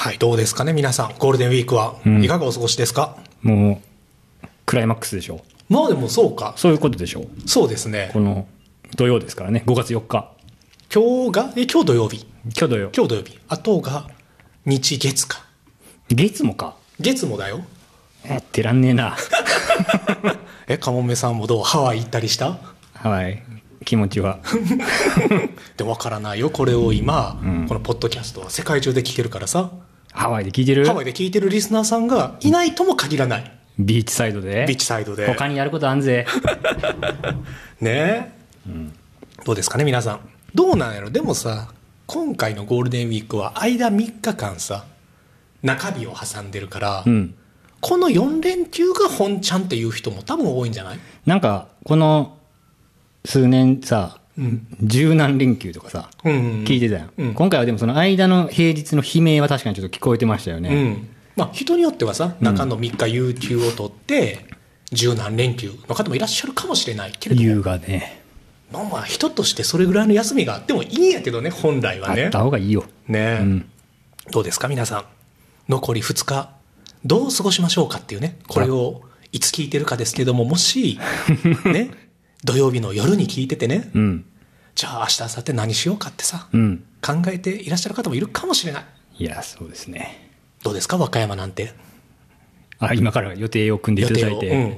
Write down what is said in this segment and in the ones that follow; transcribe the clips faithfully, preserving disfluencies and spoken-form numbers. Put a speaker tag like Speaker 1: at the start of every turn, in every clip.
Speaker 1: はい、どうですかね皆さん、ゴールデンウィークは、うん、いかがお過ごしですか。
Speaker 2: もうクライマックスでしょ。
Speaker 1: まあでもそうか、
Speaker 2: そういうことでしょ。
Speaker 1: そうですね。
Speaker 2: この土曜ですからね、ごがつよっか。
Speaker 1: 今日がえ今日土曜日。
Speaker 2: 今日土曜
Speaker 1: 今日土曜日。あとが日月か。
Speaker 2: 月もか。
Speaker 1: 月もだよ。
Speaker 2: やってらんねえな。
Speaker 1: え、かもめさんもどう、ハワイ行ったりした？
Speaker 2: ハワイ気持ちは
Speaker 1: でも分からないよ、これを今、
Speaker 2: うん、
Speaker 1: このポッドキャストは世界中で聞けるからさ。
Speaker 2: ハワイで聞いてる
Speaker 1: ハワイで聞いてるリスナーさんがいないとも限らない。
Speaker 2: ビーチサイドで
Speaker 1: ビーチサイドで
Speaker 2: 他にやることあんぜ
Speaker 1: ねえ、うん、どうですかね皆さん、どうなんやろ。でもさ、今回のゴールデンウィークは間みっかかんさ、中日を挟んでるから、うん、このよん連休が本ちゃんっていう人も多分多いんじゃない？
Speaker 2: なんかこの数年さ、うん、十何連休とかさ、うんうんうん、聞いてたよ、うん、今回はでもその間の平日の悲鳴は確かにちょっと聞こえてましたよね、うん、
Speaker 1: まあ、人によってはさ、中のみっか有給を取って十何連休の方もいらっしゃるかもしれないけれども、
Speaker 2: 優雅ね、
Speaker 1: まあ、まあ人としてそれぐらいの休みがあってもいいんやけどね、本来はね。
Speaker 2: あった方がいいよ
Speaker 1: ね、うん、どうですか皆さん、残りふつかどう過ごしましょうかっていうね、これをいつ聞いてるかですけども、もしね土曜日の夜に聞いててね、うん、じゃあ明日明後日何しようかってさ、うん、考えていらっしゃる方もいるかもしれない。
Speaker 2: いやそうですね。
Speaker 1: どうですか和歌山なんて。
Speaker 2: あ、今から予定を組んでいただいて、うんうん、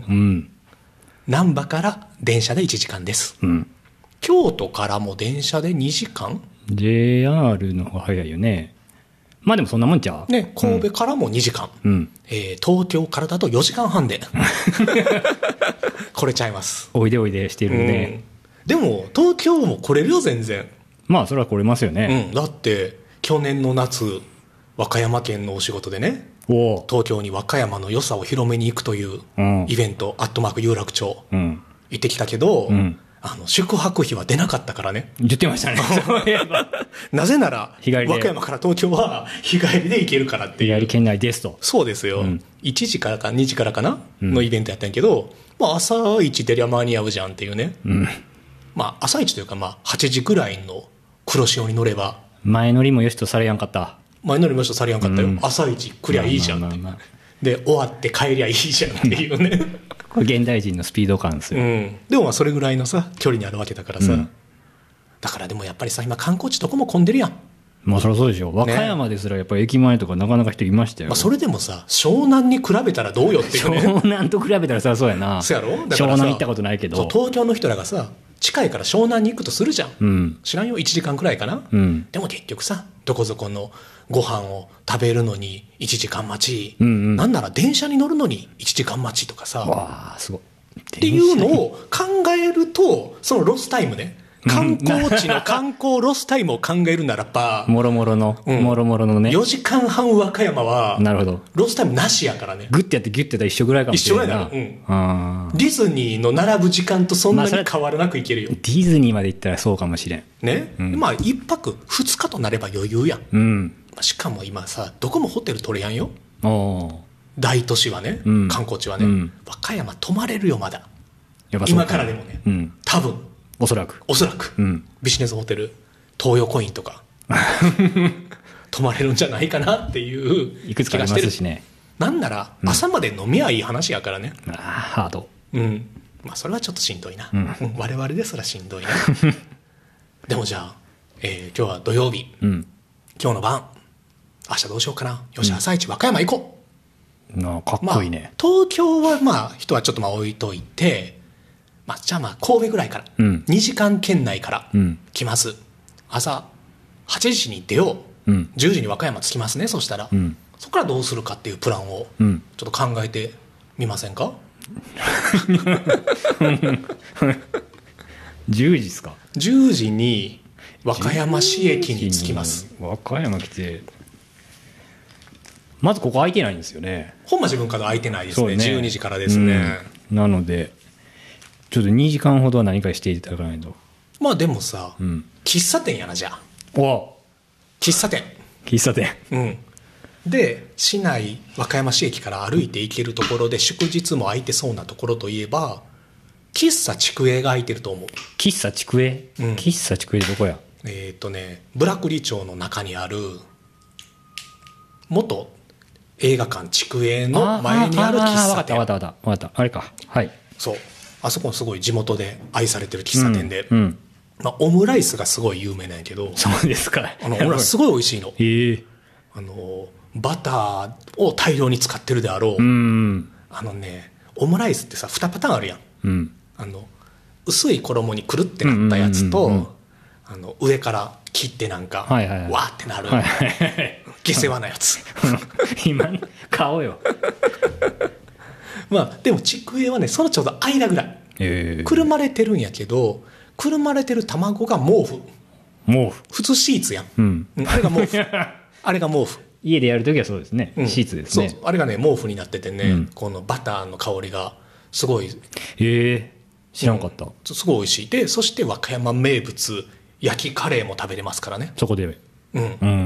Speaker 1: 難波から電車でいちじかんです、うん、京都からも電車でにじかん、
Speaker 2: ジェイアール の方が早いよね。まあでもそんなもんちゃう、
Speaker 1: ね、神戸からもにじかん、うん、えー、東京からだとよじかんはんで来れちゃいます。
Speaker 2: おいでおいでしてるんで、
Speaker 1: うん、でも東京も来れるよ全然。
Speaker 2: まあそれは来れますよね、
Speaker 1: うん、だって去年の夏和歌山県のお仕事でね、お東京に和歌山の良さを広めに行くというイベント、うん、アットマーク有楽町、うん、行ってきたけど、うん、あの宿泊費は出なかったからね。
Speaker 2: 言ってましたね
Speaker 1: なぜなら和歌山から東京は日帰りで行けるからっていう。
Speaker 2: 日帰り圏内ですと。
Speaker 1: そうですよ、うん、いちじからかにじからかな、うん、のイベントやったんやけど、まあ、朝一出りゃ間に合うじゃんっていうね、うん、まあ朝一というかまあはちじぐらいの黒潮に乗れば。
Speaker 2: 前乗りもよしとされやんかった。
Speaker 1: 前乗りもよしとされやんかったよ、うん、朝一来りゃいいじゃんって、まあまあまあ、で終わって帰りゃいいじゃんっていうね
Speaker 2: これ現代人のスピード感ですよ、うん、
Speaker 1: でもまあそれぐらいのさ距離にあるわけだからさ、うん、だからでもやっぱりさ今観光地どこも混んでるやん。
Speaker 2: まあそりゃそうでしょ。和歌山ですらやっぱり駅前とかなかなか人いましたよ、
Speaker 1: まあ、それでもさ湘南に比べたらどうよっていうね。
Speaker 2: 湘南と比べたらさそうやな。
Speaker 1: そうやろ。だ
Speaker 2: から湘南行ったことないけど、
Speaker 1: 東京の人らがさ近いから湘南に行くとするじゃん、うん、知らんよいちじかんくらいかな、うん、でも結局さどこぞこのご飯を食べるのにいちじかん待ち、うんうん、なんなら電車に乗るのにいちじかん待ちとかさ、
Speaker 2: わーすごい
Speaker 1: っていうのを考えると、そのロスタイムね、観光地の観光ロスタイムを考えるならば
Speaker 2: もろもろの、うん、もろもろのね
Speaker 1: よじかんはん和歌山は
Speaker 2: なるほど
Speaker 1: ロスタイムなしやからね。
Speaker 2: グッてやってギュッてやったら一緒ぐらいかもしれないな。
Speaker 1: 一緒ぐらいだ、うん、ディズニーの並ぶ時間とそんなに変わらなくいけるよ、まあ、
Speaker 2: ディズニーまで行ったらそうかもしれん
Speaker 1: ね、うん、まあいっぱくふつかとなれば余裕やん、うん、しかも今さどこもホテル取れやんよ。お大都市はね、うん、観光地はね、うん、和歌山泊まれるよまだ今からでもね、うん、多分
Speaker 2: おそらく
Speaker 1: おそらく、うん、ビジネスホテル東洋コインとか泊まれるんじゃないかなっていう
Speaker 2: いくつかありますしね。
Speaker 1: なんなら朝まで飲みはいい話やからね、
Speaker 2: うん、あハード、
Speaker 1: うんまあ、それはちょっとしんどいな、うん、我々ですらしんどいなでもじゃあ、えー、今日は土曜日、うん、今日の晩明日どうしようかな、よし朝一和歌山行こ
Speaker 2: う、なあかっこいいね、
Speaker 1: まあ、東京はまあ人はちょっとまあ置いといて、まあ、じゃあまあ神戸ぐらいから、うん、にじかん圏内から来ます、うん、朝はちじに出よう、うん、じゅうじに和歌山着きますね。そしたら、うん、そこからどうするかっていうプランをちょっと考えてみませんか、
Speaker 2: じゅうじですか。
Speaker 1: じゅうじに和歌山市駅に着きます。
Speaker 2: 和歌山来てまずここ空いてないんですよね。
Speaker 1: 本町文化が空いてないです ね, ねじゅうにじからですね、
Speaker 2: うん、なのでちょっとにじかんほどは何かしていただかないと。
Speaker 1: まあでもさ、うん、喫茶店やな。じゃあ
Speaker 2: お
Speaker 1: 喫茶店
Speaker 2: 喫茶店、
Speaker 1: うん、で市内和歌山市駅から歩いて行けるところで祝日も空いてそうなところといえば喫茶竹栄が空いてると思う。
Speaker 2: 喫茶竹栄、うん、喫茶竹栄どこや。
Speaker 1: えっとねブラクリ町の中にある元映画館筑映の前にある喫茶店。
Speaker 2: わかったわかったわかった。あれか。はい。
Speaker 1: そう。あそこすごい地元で愛されてる喫茶店で。
Speaker 2: うん。うん、
Speaker 1: まあ、オムライスがすごい有名なんやけど。
Speaker 2: そうですか。
Speaker 1: あの、オムライスすごい美味しいの。
Speaker 2: へえ。
Speaker 1: あの、バターを大量に使ってるであろう。
Speaker 2: うん。
Speaker 1: あのね、オムライスってさ、にパターンあるやん。
Speaker 2: うん。
Speaker 1: あの、薄い衣にくるってなったやつと、うんうんうんうん、あの、上から切ってなんか、はいはいはい、わーってなる。はいはいはい、下世話なやつ。
Speaker 2: 今、顔よ。
Speaker 1: まあ、でも、筑映はね、そのちょうど間ぐらい。えー、くるまれてるんやけど、くるまれてる卵が毛布。
Speaker 2: 毛布。
Speaker 1: 普通シーツやん。うん、あれが毛布。あれが毛布。
Speaker 2: 家でやるときはそうですね、うん、シーツですね。
Speaker 1: そう、あれがね、毛布になっててね、うん、このバターの香りがすごい。
Speaker 2: へえー、知らんかった、うん。
Speaker 1: すごい美味しい。で、そして和歌山名物、焼きカレーも食べれますからね。
Speaker 2: そこで。
Speaker 1: うん。うん、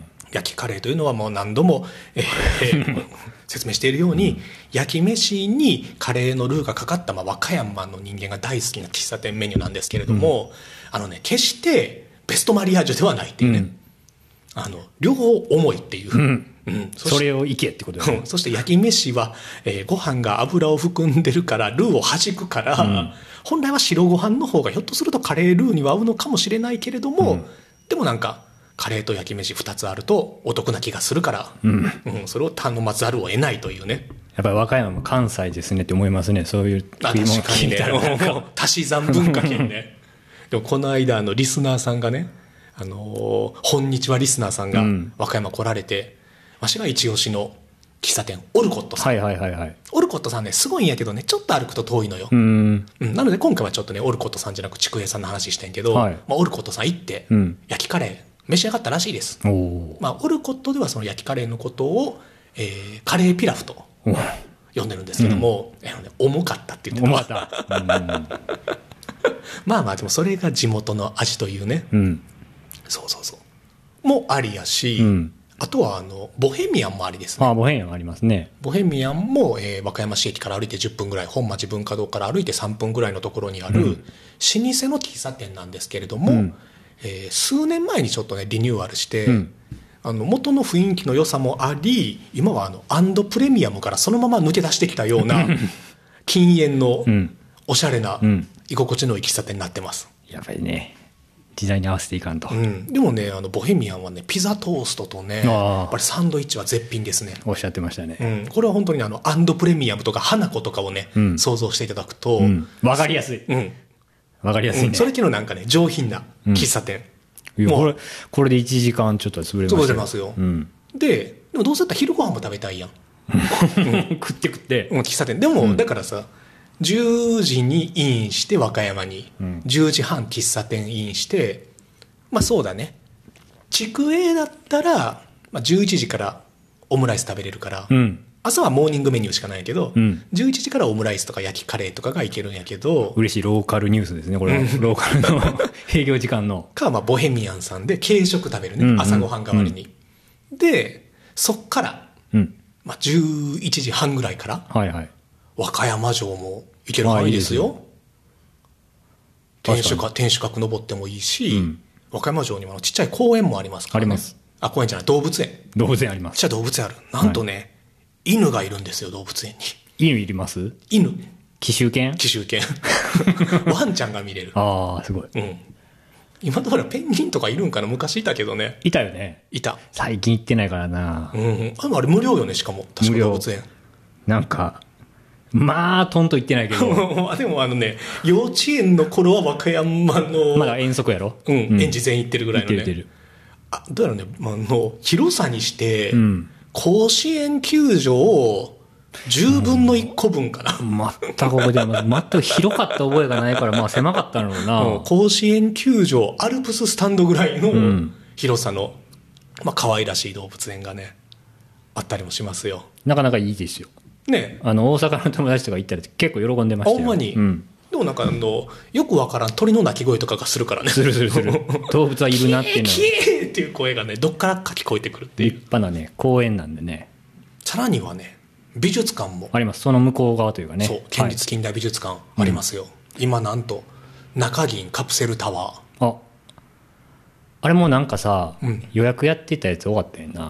Speaker 1: 焼きカレーというのはもう何度も、えー、説明しているように、うん、焼き飯にカレーのルーがかかった、まあ、和歌山の人間が大好きな喫茶店メニューなんですけれども、うん、あのね、決してベストマリアージュではないっていうね。うん、あの両方重いっていう、うん
Speaker 2: うん、そ, それをいけってことですね、
Speaker 1: うん、そして焼き飯は、えー、ご飯が油を含んでるからルーを弾くから、うん、本来は白ご飯の方がひょっとするとカレールーには合うのかもしれないけれども、うん、でもなんかカレーと焼き飯ふたつあるとお得な気がするから、うんうん、それを頼まざるを得ないというね。
Speaker 2: やっぱり和歌山も関西ですねって思いますね。そういう食い物聞いたらなんか
Speaker 1: 足し算文化圏ね。でもこの間あのリスナーさんがね、あのー、こんにちはリスナーさんが和歌山来られて、うん、わしが一押しの喫茶店オルコットさん、
Speaker 2: はいはいはいはい、
Speaker 1: オルコットさんねすごいんやけどねちょっと歩くと遠いのよ。うん、うん、なので今回はちょっとねオルコットさんじゃなく筑映さんの話してんけど、はい、まあ、オルコットさん行って、うん、焼きカレー召し上がったらしいです。お、まあ、オルコットではその焼きカレーのことを、えー、カレーピラフと呼んでるんですけども、うん、えーね、重かったって言って
Speaker 2: 重かった、うん、
Speaker 1: まあまあでもそれが地元の味というね、うん、そうそうそうもありやし、うん、あとはあのボヘミアンもありですね。
Speaker 2: ああ、ボヘミアンありますね。
Speaker 1: ボヘミアンも、えー、和歌山市駅から歩いてじゅっぷんぐらい、本町文化堂から歩いてさんぷんぐらいのところにある、うん、老舗の喫茶店なんですけれども、うん、えー、数年前にちょっとねリニューアルして、うん、あの元の雰囲気の良さもあり、今はあのアンドプレミアムからそのまま抜け出してきたような禁煙のおしゃれな居心地のいい喫茶店になってます。
Speaker 2: やっぱりね時代に合わせていかんと、
Speaker 1: うん、でもねあのボヘミアンはねピザトーストとねやっぱりサンドイッチは絶品ですね。
Speaker 2: おっしゃってましたね、
Speaker 1: うん、これは本当にあのアンドプレミアムとか花子とかをね、うん、想像していただくと、うん、
Speaker 2: 分かりやすい、うん、分かりやすいね、うん、
Speaker 1: それ系のなんかね上品な喫茶店、
Speaker 2: うん、いやこれこれでいちじかんちょっと潰れますよ。
Speaker 1: 潰れますよ、うん、ででもどうせだったら昼ご飯も食べたいやん、
Speaker 2: うん、食って食って、
Speaker 1: うん、喫茶店でも、うん、だからさじゅうじにインして和歌山に、うん、じゅうじはん喫茶店インして、まあそうだね筑映だったら、まあ、じゅういちじからオムライス食べれるから、うん、朝はモーニングメニューしかないけど、うん、じゅういちじからオムライスとか焼きカレーとかがいけるんやけど、
Speaker 2: 嬉しいローカルニュースですねこれは、うん、ローカルの営業時間の
Speaker 1: か、まあ、ボヘミアンさんで軽食食べるね、うんうん、朝ごはん代わりに、うん、でそっから、うんまあ、じゅういちじはんぐらいから、はいはい、和歌山城も行ける範囲ですよ。天守閣天守閣登ってもいいし、うん、和歌山城にもちっちゃい公園もありますからね。
Speaker 2: あります。
Speaker 1: あ、公園じゃない動物園。
Speaker 2: 動物園あります。
Speaker 1: ちっちゃい動物園ある。なんとね、はい、犬がいるんですよ動物園に。
Speaker 2: 犬いります？
Speaker 1: 犬。
Speaker 2: 紀州犬？
Speaker 1: 紀州犬。ワンちゃんが見れる。
Speaker 2: ああすごい。うん。
Speaker 1: 今のところペンギンとかいるんかな。昔いたけどね。
Speaker 2: いたよね。
Speaker 1: いた。
Speaker 2: 最近行ってないからな。
Speaker 1: うん。あれあれ無料よねしかも。確か動物園。
Speaker 2: なんか。まあトンと言ってないけど
Speaker 1: でもあのね幼稚園の頃は和歌山の
Speaker 2: まだ遠足やろ、
Speaker 1: うんうん、園児全員行ってるぐらいのね行ってる行ってるあどうやろうね、まあの広さにして、うん、甲子園球場じゅうぶんのいっこぶんかな、
Speaker 2: うん、全く覚えてない全く広かった覚えがないからまあ狭かったのな、うん、
Speaker 1: 甲子園球場アルプススタンドぐらいの広さの、まあ可愛らしい動物園がねあったりもしますよ。
Speaker 2: なかなかいいですよ
Speaker 1: ね、
Speaker 2: あの大阪の友達とか行ったら結構喜んでましたよ。
Speaker 1: ほんまに、うん、でもなんかあのよくわからん鳥の鳴き声とかがするからね。
Speaker 2: するするする動物はいるなっていうの
Speaker 1: キーっていう声がねどっからか聞こえてくるっていう
Speaker 2: 立派なね公園なんでね。
Speaker 1: さらにはね美術館も
Speaker 2: あります。その向こう側というかね
Speaker 1: そう県立近代美術館ありますよ、はい、今なんと中銀カプセルタワー
Speaker 2: あ, あれもなんかさ、うん、予約やってたやつ終わったよな。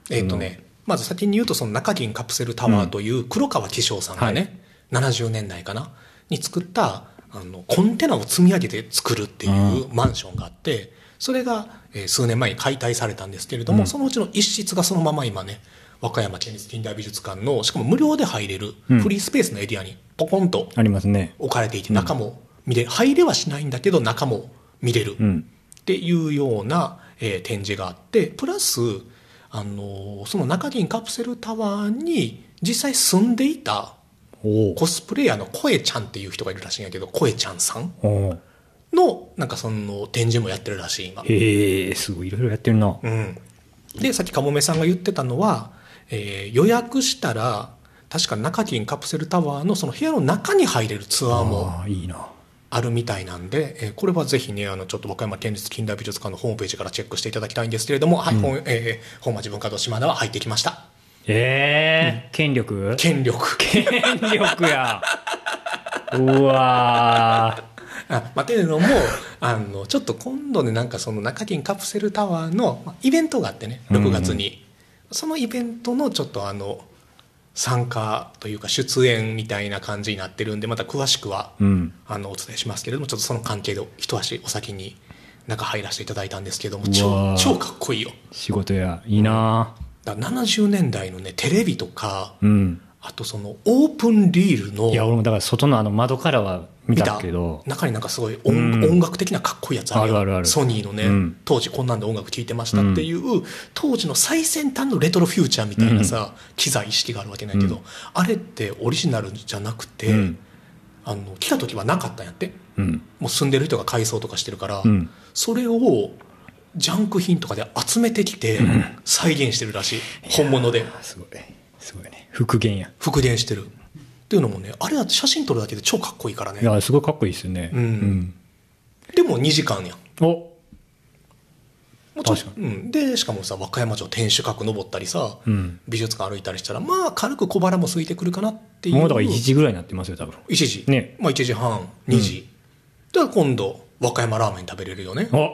Speaker 1: えっ、ー、とね、まず先に言うと、その中銀カプセルタワーという黒川紀章さんがね、はい、ななじゅうねんだいかなに作ったあのコンテナを積み上げて作るっていうマンションがあって、それが、えー、数年前に解体されたんですけれども、うん、そのうちの一室がそのまま今ね、和歌山県立近代美術館のしかも無料で入れるフリースペースのエリアにポコンと置かれていて、中も見れる、入れはしないんだけど中も見れるっていうような、えー、展示があって、プラスあのー、その中銀カプセルタワーに実際住んでいたコスプレイヤーの声ちゃんっていう人がいるらしいんやけど、声ちゃんさんのなんかその展示もやってるらしい今。
Speaker 2: へえ、すごいいろいろやってるな。
Speaker 1: うん、でさっきかもめさんが言ってたのは、えー、予約したら確か中銀カプセルタワーのその部屋の中に入れるツアーもあるみたいなんで、えー、これはぜひね、あのちょっと和歌山県立近代美術館のホームページからチェックしていただきたいんですけれども、うん、はい、本、えー、本町文化堂島田は入ってきました。
Speaker 2: えー、うん、権力
Speaker 1: 権力
Speaker 2: 権力やうわ
Speaker 1: ーあ、まあ、っていうのもあのちょっと今度ね、なんかその中銀カプセルタワーの、まあ、イベントがあってね、ろくがつに、うん、そのイベントのちょっとあの参加というか出演みたいな感じになってるんで、また詳しくは、うん、あのお伝えしますけれども、ちょっとその関係で一足お先に中入らせていただいたんですけども、超超かっこいいよ。
Speaker 2: 仕事やいいな、
Speaker 1: うん、だからななじゅうねんだいのねテレビとか、うん、あとそのオープンリールの、
Speaker 2: いや俺もだから外のあの窓からは見たけど、
Speaker 1: 中になんかすごい 音,、うん、音楽的なかっこいいやつあるよ。あるあるある。ソニーのね、うん、当時こんなんで音楽聴いてましたっていう、うん、当時の最先端のレトロフューチャーみたいなさ、うん、機材意識があるわけないけど、うん、あれってオリジナルじゃなくて、うん、あの来た時はなかったんやって、うん、もう住んでる人が改装とかしてるから、うん、それをジャンク品とかで集めてきて再現してるらしい、うん、本物で。
Speaker 2: すごいすごいね、復元や
Speaker 1: 復元してるっていうのもね、あれだって写真撮るだけで超かっこいいからね。
Speaker 2: いやすごいかっこいいですよね、うんうん、
Speaker 1: でもにじかんやん。お
Speaker 2: も
Speaker 1: う確かに、うん、でしかもさ和歌山城天守閣登ったりさ、うん、美術館歩いたりしたらまあ軽く小腹も空いてくるかなっていう。
Speaker 2: もうだからいちじぐらいになってますよ多分。
Speaker 1: いちじ、ね、まあいちじはんにじ、うん、で今度和歌山ラーメン食べれるよね。お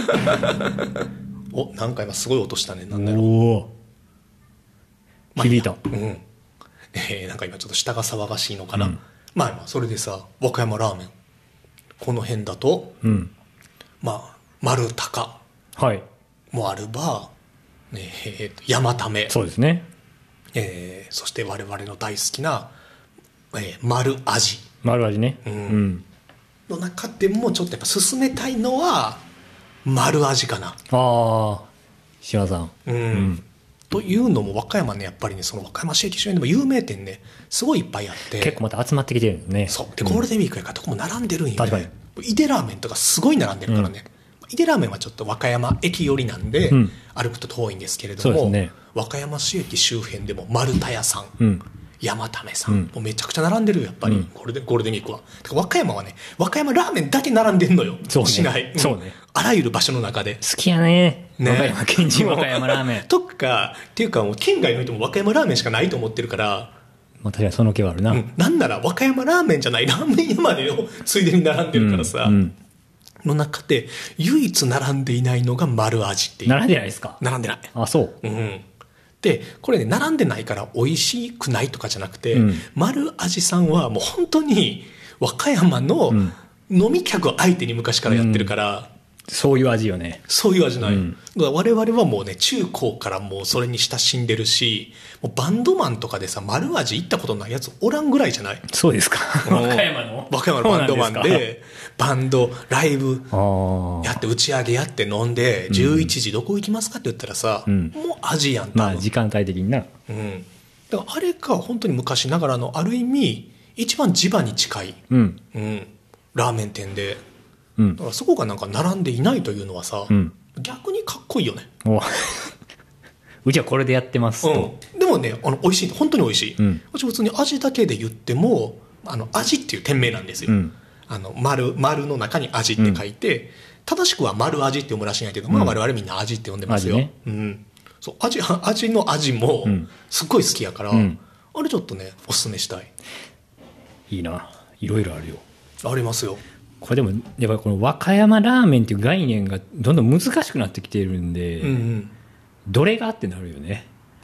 Speaker 1: お、なんか今すごい音したね。なんだろう。お
Speaker 2: ー、響いた。
Speaker 1: うん。えー、なんか今ちょっと下が騒がしいのかな。うん、まあそれでさ、和歌山ラーメン。この辺だと、うん、まあ、丸高もあるば、ねえー、山ため。
Speaker 2: そうですね。
Speaker 1: えー、そして我々の大好きな、えー、丸味。
Speaker 2: 丸味ね。
Speaker 1: うん。うん、の中でもちょっとやっぱ進めたいのは、丸味かな。
Speaker 2: ああ、島さん、
Speaker 1: うん、うん、というのも和歌山ね、やっぱりね、その和歌山市駅周辺でも有名店ねすごいいっぱいあって、
Speaker 2: 結構また集まってきてるんですね。
Speaker 1: そうで、ゴールデンウィークやからどこも並んでるんよね。確かに井出ラーメンとかすごい並んでるからね、うん、井出ラーメンはちょっと和歌山駅寄りなんで、うん、歩くと遠いんですけれども、ね、和歌山市駅周辺でも丸太屋さん、うん、山ためさん、うん、もうめちゃくちゃ並んでるよやっぱり、うん、ゴールデンゴールデンウィークは。だから和歌山はね、和歌山ラーメンだけ並んでんのよ。
Speaker 2: そうね、
Speaker 1: しない、うん、
Speaker 2: そうね、
Speaker 1: あらゆる場所の中で
Speaker 2: 好きや ね, ね和歌山県人和歌山ラーメン
Speaker 1: とかっていうかもう県外の人も和歌山ラーメンしかないと思ってるから、
Speaker 2: まあ、確かにその気はあるな、うん、
Speaker 1: なんなら和歌山ラーメンじゃないラーメン屋までをついでに並んでるからさ、うんうん、の中で唯一並んでいないのが丸味っていう。
Speaker 2: 並んでないですか。
Speaker 1: 並んでない。
Speaker 2: あ、そう、
Speaker 1: うん、でこれね並んでないから美味しくないとかじゃなくて、うん、丸味さんはもう本当に和歌山の飲み客相手に昔からやってるから、うん、
Speaker 2: そういう味よね。
Speaker 1: そういう味ない、うん、だから我々はもうね中高からもうそれに親しんでるし、もうバンドマンとかでさ丸味行ったことないやつおらんぐらいじゃない。
Speaker 2: そうですか。和歌山の
Speaker 1: 和歌山のバンドマン で, でバンドライブやって打ち上げやって飲んでじゅういちじどこ行きますかって言ったらさ、うん、もう味やん。
Speaker 2: まあ時間帯的にな、
Speaker 1: うん、だからあれが本当に昔ながらのある意味一番地場に近い、うんうん、ラーメン店で、うん、だからそこがなんか並んでいないというのはさ、うん、逆にかっこいいよね。
Speaker 2: おうちはこれでやってますと、
Speaker 1: うん、でもねあの美味しい、本当に美味しい、うん、うち普通に味だけで言ってもあの味っていう店名なんですよ、うん、あの 丸, 丸の中に味って書いて、うん、正しくは丸味って読むらしいんやけど、うん、まあ我々みんな味って呼んでますよ、味ね、うん、そう 味, 味の味もすっごい好きやから、うん、あれちょっとねおすすめしたい。
Speaker 2: いいな、いろいろあるよ。
Speaker 1: ありますよ。
Speaker 2: これでもやっぱりこの和歌山ラーメンっていう概念がどんどん難しくなってきてるんで、うんうん、どれがってなるよね。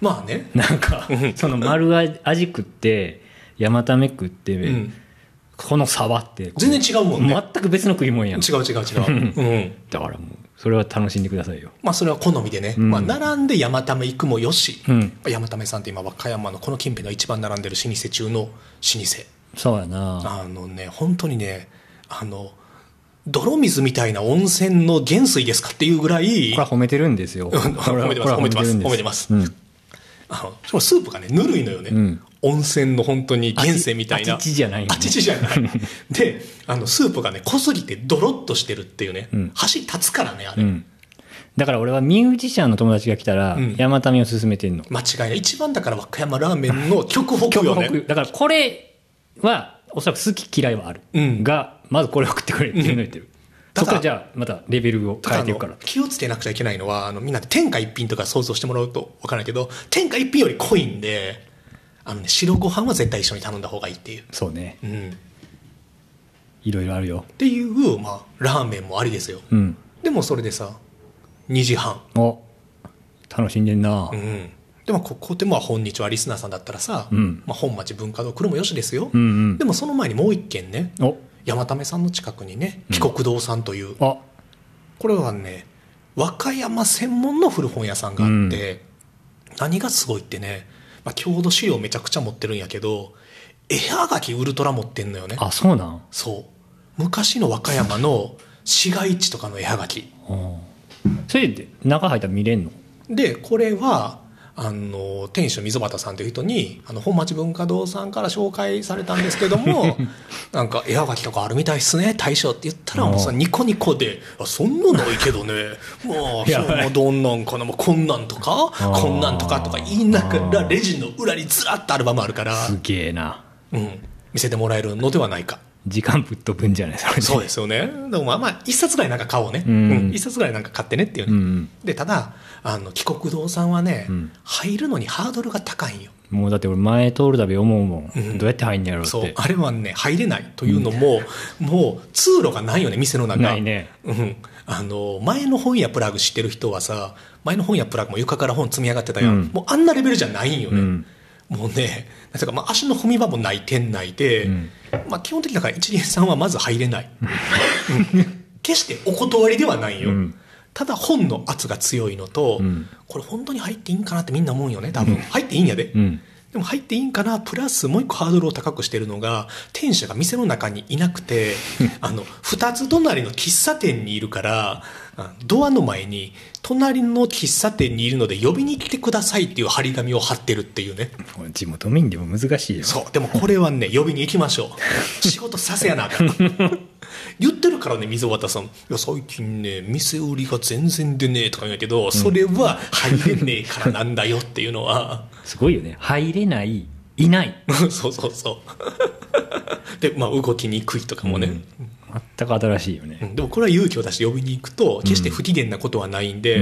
Speaker 1: まあね。
Speaker 2: なんか、その丸味食って、山ため食って、うん、この差はって。
Speaker 1: 全然違うもんね。
Speaker 2: 全く別の食い物やん。
Speaker 1: 違う違う違う。うん。
Speaker 2: だからもう、それは楽しんでくださいよ。
Speaker 1: まあそれは好みでね。うん、まあ並んで山ため行くもよし。うん、山ためさんって今和歌山のこの近辺の一番並んでる老舗中の老舗。
Speaker 2: そうやな。
Speaker 1: あのね、本当にね、あの、泥水みたいな温泉の原水ですかっていうぐらい。
Speaker 2: これは褒めてるんですよ。
Speaker 1: 褒めてます、褒めてます、褒めてます。うん、あのしかもスープがね、ぬるいのよね。うん、温泉の本当に原泉みたいな。
Speaker 2: あちちじゃない、ね。
Speaker 1: あちちじゃない。で、あの、スープがね、こすぎてドロッとしてるっていうね。うん、箸立つからね、あれ。うん、
Speaker 2: だから俺はミュージシャンの友達が来たら、うん、山民を勧めてんの。
Speaker 1: 間違いない。一番だから和歌山ラーメンの極北よね。極
Speaker 2: 北。だからこれは、おそらく好き嫌いはある。うん、が、まずこれを食ってくれっていうのを言ってる。うん、そこはじゃあまたレベルを変えていくから。
Speaker 1: 気をつけなくちゃいけないのは、あのみんなで天下一品とか想像してもらうと分からないけど、天下一品より濃いんで、あのね、白ご飯は絶対一緒に頼んだ方がいいっていう。
Speaker 2: そうね。うん。いろいろあるよ。
Speaker 1: っていう、まあ、ラーメンもありですよ。うん。でもそれでさ、にじはん。
Speaker 2: お、楽しんでんな。
Speaker 1: うん。でもここでまあ本日はリスナーさんだったらさ、うん、まあ、本町文化堂来るもよしですよ。うんうん、でもその前にもう一軒ね、お山為さんの近くにね、帰国堂さんという、うん、これはね、和歌山専門の古本屋さんがあって、うん、何がすごいってね、まあ、郷土資料めちゃくちゃ持ってるんやけど、絵はがきウルトラ持ってんのよね。
Speaker 2: あ、そうなん？
Speaker 1: そう。昔の和歌山の市街地とかの絵はがき。
Speaker 2: それで中入ったら見れんの？
Speaker 1: で、これは、あの店主溝端さんという人にあの本町文化堂さんから紹介されたんですけどもなんか絵はがきとかあるみたいっすね大将って言ったらもうさニコニコであそんなないけどねまあそれもどんなんかな、まあ、こんなんとかこんなんとかとか言いながらレジの裏にずらっとアルバムあるから
Speaker 2: すげえな、
Speaker 1: うん、見せてもらえるのではないか。
Speaker 2: 時間ぶっ飛ぶんじゃないそれ、ね、
Speaker 1: そうですよね。でもまあまあ一冊ぐらいなんか買おうね、うんうん、一冊ぐらいなんか買ってねっていうね、うん、でただあの帰国堂さんはね、うん、入るのにハードルが高いんよ。
Speaker 2: もうだって俺前通るたび思うもん、うん、どうやって入んのやろうって。
Speaker 1: そうあれはね入れないというのも、うん、もう通路がないよね店の中。
Speaker 2: ないね、
Speaker 1: うん、あの前の本屋プラグ知ってる人はさ前の本屋プラグも床から本積み上がってたやん、うん、もうあんなレベルじゃないんよね、うん、もうねなんかまあ足の踏み場もない店内で、うんまあ、基本的だから一元さんはまず入れない決してお断りではないよ、うん、ただ本の圧が強いのと、うん、これ本当に入っていいんかなってみんな思うよね多分、うん、入っていいんやで、うん、でも入っていいんかなプラスもう一個ハードルを高くしてるのが店主が店の中にいなくてあのふたつ隣の喫茶店にいるからドアの前に隣の喫茶店にいるので呼びに来てくださいっていう張り紙を貼ってるっていうね。
Speaker 2: 地元民でも難しいよ。
Speaker 1: そうでもこれはね呼びに行きましょう仕事させやなあかん言ってるからね溝端さんいや最近ね店売りが全然でねえとか言うけど、うん、それは入れねえからなんだよっていうのは
Speaker 2: すごいよね。入れないいない
Speaker 1: そうそうそうでまあ動きにくいとかもね、うん
Speaker 2: 全く新しいよね、
Speaker 1: うん、でもこれは勇気を出して呼びに行くと決して不機嫌なことはないんで、うん、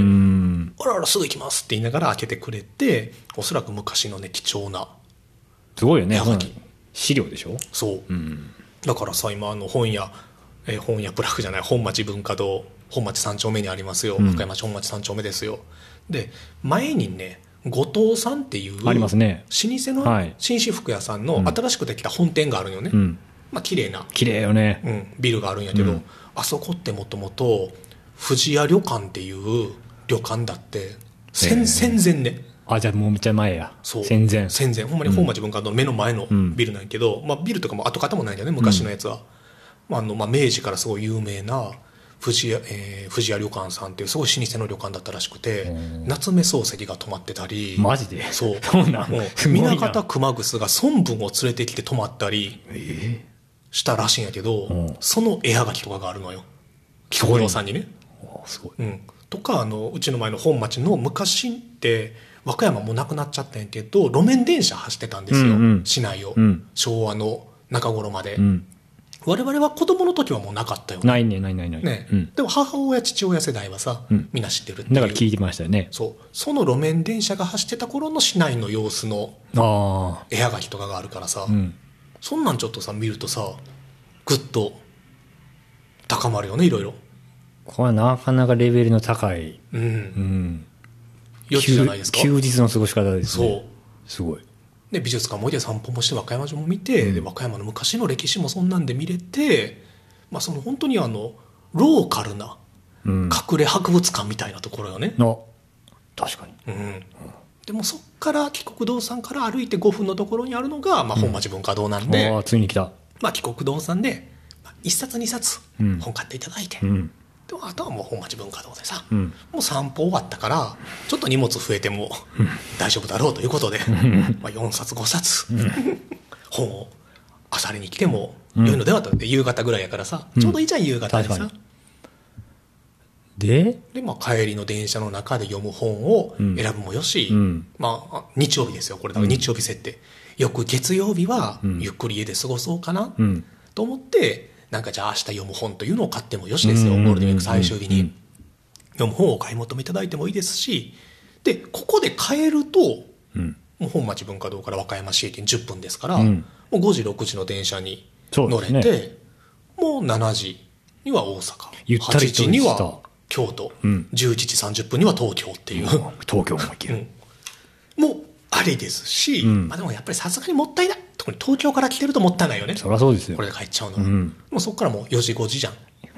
Speaker 1: あらあらすぐ行きますって言いながら開けてくれておそらく昔のね貴重な
Speaker 2: すごいよね資料でしょ。
Speaker 1: そう、うん、だからさ今あの本屋、えー、本屋プラグじゃない本町文化堂本町三丁目にありますよ、うん、和歌山市本町三丁目ですよ。で前にね後藤さんっていう
Speaker 2: ありますね
Speaker 1: 老舗の紳士服屋さんの新しくできた本店があるよね、うんまあ綺麗な
Speaker 2: 綺麗よね、
Speaker 1: うん、ビルがあるんやけど、うん、あそこってもともと藤屋旅館っていう旅館だって戦,、えー、戦前ね
Speaker 2: あじゃあもうめっちゃ前や
Speaker 1: そう
Speaker 2: 戦前
Speaker 1: 戦前ほんまに本町文化堂の目の前のビルなんやけど、うんまあ、ビルとかも跡形もないんだよね昔のやつは、うんまああのまあ、明治からすごい有名な藤屋、えー、藤屋旅館さんっていうすごい老舗の旅館だったらしくて夏目漱石が泊まってたり
Speaker 2: マジで
Speaker 1: そう
Speaker 2: そうなん
Speaker 1: 南方熊楠が孫文を連れてきて泊まったり、えーしたらしいんやけど、うん、その絵はがきとかがあるのよ帰国堂さんにね
Speaker 2: すごい、
Speaker 1: うん、とかあのうちの前の本町の昔って和歌山もなくなっちゃったんやけど路面電車走ってたんですよ、うんうん、市内を、うん、昭和の中頃まで、うん、我々は子供の時はもうなかったよね
Speaker 2: ないねないないない、
Speaker 1: ねうん、でも母親父親世代はさ、うん、みんな知ってるっていう
Speaker 2: だから聞いてましたよね。
Speaker 1: そうその路面電車が走ってた頃の市内の様子の絵はがきとかがあるからさ、うんそんなんちょっとさ見るとさぐっと高まるよねいろいろ。
Speaker 2: これはなかなかレベルの高い、
Speaker 1: うんうん、 余地じゃないですか。
Speaker 2: 休日の過ごし方ですね。
Speaker 1: そう
Speaker 2: すごい。
Speaker 1: で美術館もいて散歩もして和歌山城も見て、うん、で和歌山の昔の歴史もそんなんで見れて、まあ、その本当にあのローカルな隠れ博物館みたいなところよね、
Speaker 2: うん、確かに、
Speaker 1: うんうん、でもそっから帰国堂さんから歩いてごふんのところにあるのが、まあ、本町文化堂なんで、
Speaker 2: うん、あついに来た、
Speaker 1: まあ、帰国堂さんでいっさつにさつ本買っていただいて、うん、であとはもう本町文化堂でさ、うん、もう散歩終わったからちょっと荷物増えても大丈夫だろうということでまあよんさつごさつ本を漁りに来ても良いのではと思って、夕方ぐらいやからさ、ちょうどいいじゃん夕方でさ、
Speaker 2: で
Speaker 1: で、まあ、帰りの電車の中で読む本を選ぶもよし、うん、まあ、日曜日ですよこれだから日曜日設定、よく月曜日はゆっくり家で過ごそうかな、うん、と思ってなんかじゃあ明日読む本というのを買ってもよしですよ、ゴールデンウィーク最終日に読む本をお買い求めいただいてもいいですし、でここで買えると、うん、もう本町文化堂から和歌山市駅にじゅっぷんですから、うん、もうごじろくじの電車に乗れて、ね、もうしちじには大阪、
Speaker 2: ゆったりとした
Speaker 1: はちじには京都、うん、じゅういちじさんじゅっぷんには東京っていう、うん、
Speaker 2: 東京も行ける、
Speaker 1: うん、もうありですし、うん、まあ、でもやっぱりさすがにもったいない、特に東京から来てるともったいないよね。
Speaker 2: そりゃそうですよ、
Speaker 1: これで帰っちゃうのは、うん、もうそこからもうよじごじじゃん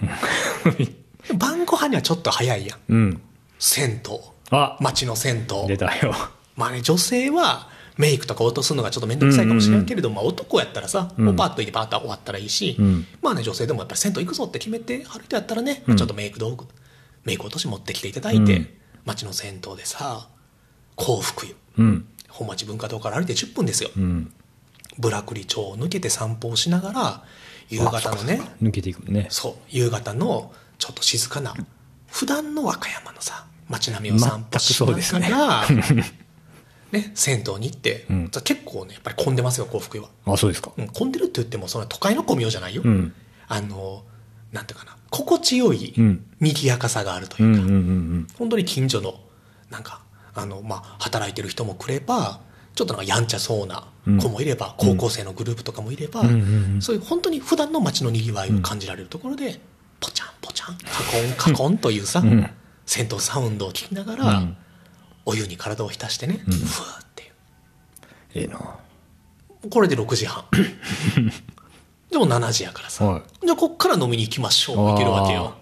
Speaker 1: 晩ご飯にはちょっと早いやん、うん、銭湯、あ街の銭湯
Speaker 2: 出たよ。
Speaker 1: まあね、女性はメイクとか落とすのがちょっと面倒くさいかもしれないけれども、うんうんうん、まあ、男やったらさ、うん、パッと行ってパッと終わったらいいし、うん、まあね、女性でもやっぱり銭湯行くぞって決めて歩いてやったらね、うん、ちょっとメイク道具メイク落とし持ってきていただいて、うん、街の銭湯でさ幸福湯、うん、本町文化堂から歩いてじゅっぷんですよ、うん、ブラクリ町を抜けて散歩をしながら夕方のね
Speaker 2: 抜けていくね、
Speaker 1: そう夕方のちょっと静かな普段の和歌山のさ街並みを散歩しながら、ね、銭湯に行って、うん、結構ねやっぱり混んでますよ幸福湯は。
Speaker 2: あ、そうですか、
Speaker 1: うん、混んでるって言ってもその都会の混みようじゃないよ、うん、あのなんていうかな心地よい賑やかさがあるというか、うんうんうんうん、本当に近所のなんかあの、まあ、働いてる人も来ればちょっとなんかやんちゃそうな子もいれば、うん、高校生のグループとかもいれば、うんうんうん、そういう本当に普段の街のにぎわいを感じられるところで、うん、ポチャンポチャンカコンカコンというさ、うん、銭湯サウンドを聞きながら、うん、お湯に体を浸してね、うん、ふわっていう
Speaker 2: ええな。
Speaker 1: これでろくじはんでもしちじやからさ、はい、じゃあこっから飲みに行きましょう行けるわけよ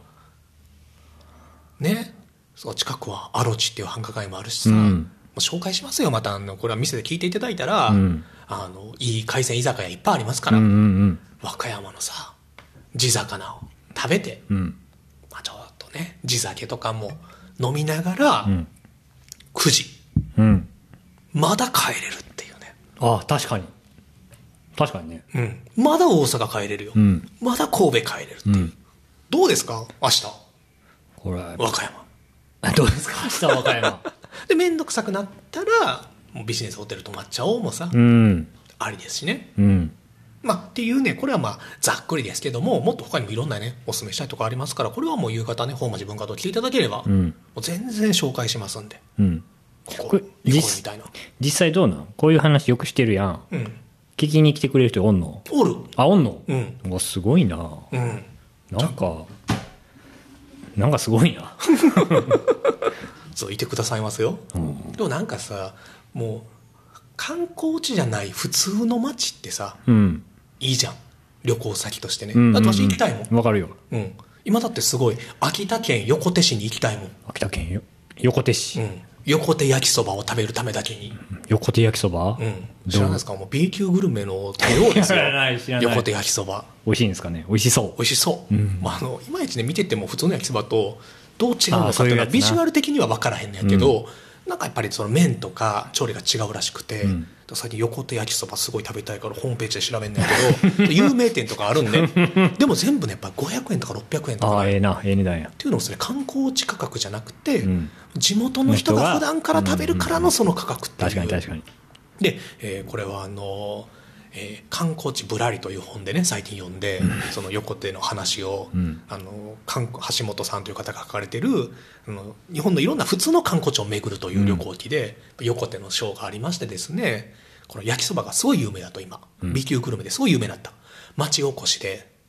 Speaker 1: ね。そう近くはアロチっていう繁華街もあるしさ、うん、紹介しますよまた。あのこれは店で聞いていただいたら、うん、あのいい海鮮居酒屋いっぱいありますから、うんうんうん、和歌山のさ地魚を食べて、うん、まあ、ちょっとね地酒とかも飲みながら、うん、くじ、うん、まだ帰れるっていうね。
Speaker 2: ああ確かに確かにね、
Speaker 1: うん、まだ大阪帰れるよ、うん、まだ神戸帰れるっていう、うん、どうですか明日
Speaker 2: これ
Speaker 1: 和歌山
Speaker 2: どうですか明日和歌山
Speaker 1: で面倒くさくなったらもうビジネスホテル泊まっちゃおうもさ、うん、ありですしね、うん、まあっていうねこれはまあざっくりですけどももっと他にもいろんなねおすすめしたいところありますから、これはもう夕方ね本町文化堂来ていただければ、うん、もう全然紹介しますんで、うん、ここ行こうみたいな。
Speaker 2: 実際どうなんこういう話よくしてるやん、うん、聞きに来てくれる人おんの？
Speaker 1: おる。
Speaker 2: あ、おんの？うん。うわすごいな、うん、なんかなんかすごいな
Speaker 1: そういてくださいますよ、うん、でもなんかさもう観光地じゃない普通の街ってさ、うん、いいじゃん旅行先としてね、うんうんうん、だって私行きたいもん。
Speaker 2: わかるよ、
Speaker 1: うん、今だってすごい秋田県横手市に行きたいもん。
Speaker 2: 秋田県よ横手市、うん、
Speaker 1: 横手焼きそばを食べるためだけに。
Speaker 2: 横手焼きそば、
Speaker 1: うん、知らないですか？もう B 級グルメの帝王ですよ知らない知らない。横手焼きそば
Speaker 2: 美味しいんですかね？美味しそう
Speaker 1: 美味しそう、うんまあ、あのいまいちね見てても普通の焼きそばとどう違うのかっていうのはビジュアル的には分からへんねんけど、うん、なんかやっぱりその麺とか調理が違うらしくて、うん、最近横手焼きそばすごい食べたいからホームページで調べんねんけど有名店とかあるんででも全部ねやっぱごひゃくえんとかろっぴゃくえんとか、
Speaker 2: あええなええ値段や
Speaker 1: っていうのもそれ観光地価格じゃなくて、うん、地元の人が普段から食べるからのその価格っていう、
Speaker 2: 確かに確かに。
Speaker 1: で、えー、これはあのーえー、観光地ぶらりという本でね最近読んで、うん、その横手の話を、うん、あの橋本さんという方が書かれてるあの日本のいろんな普通の観光地を巡るという旅行記で、うん、横手の章がありましてですね、この焼きそばがすごい有名だと今、うん、B 級グルメですごい有名だった町おこしで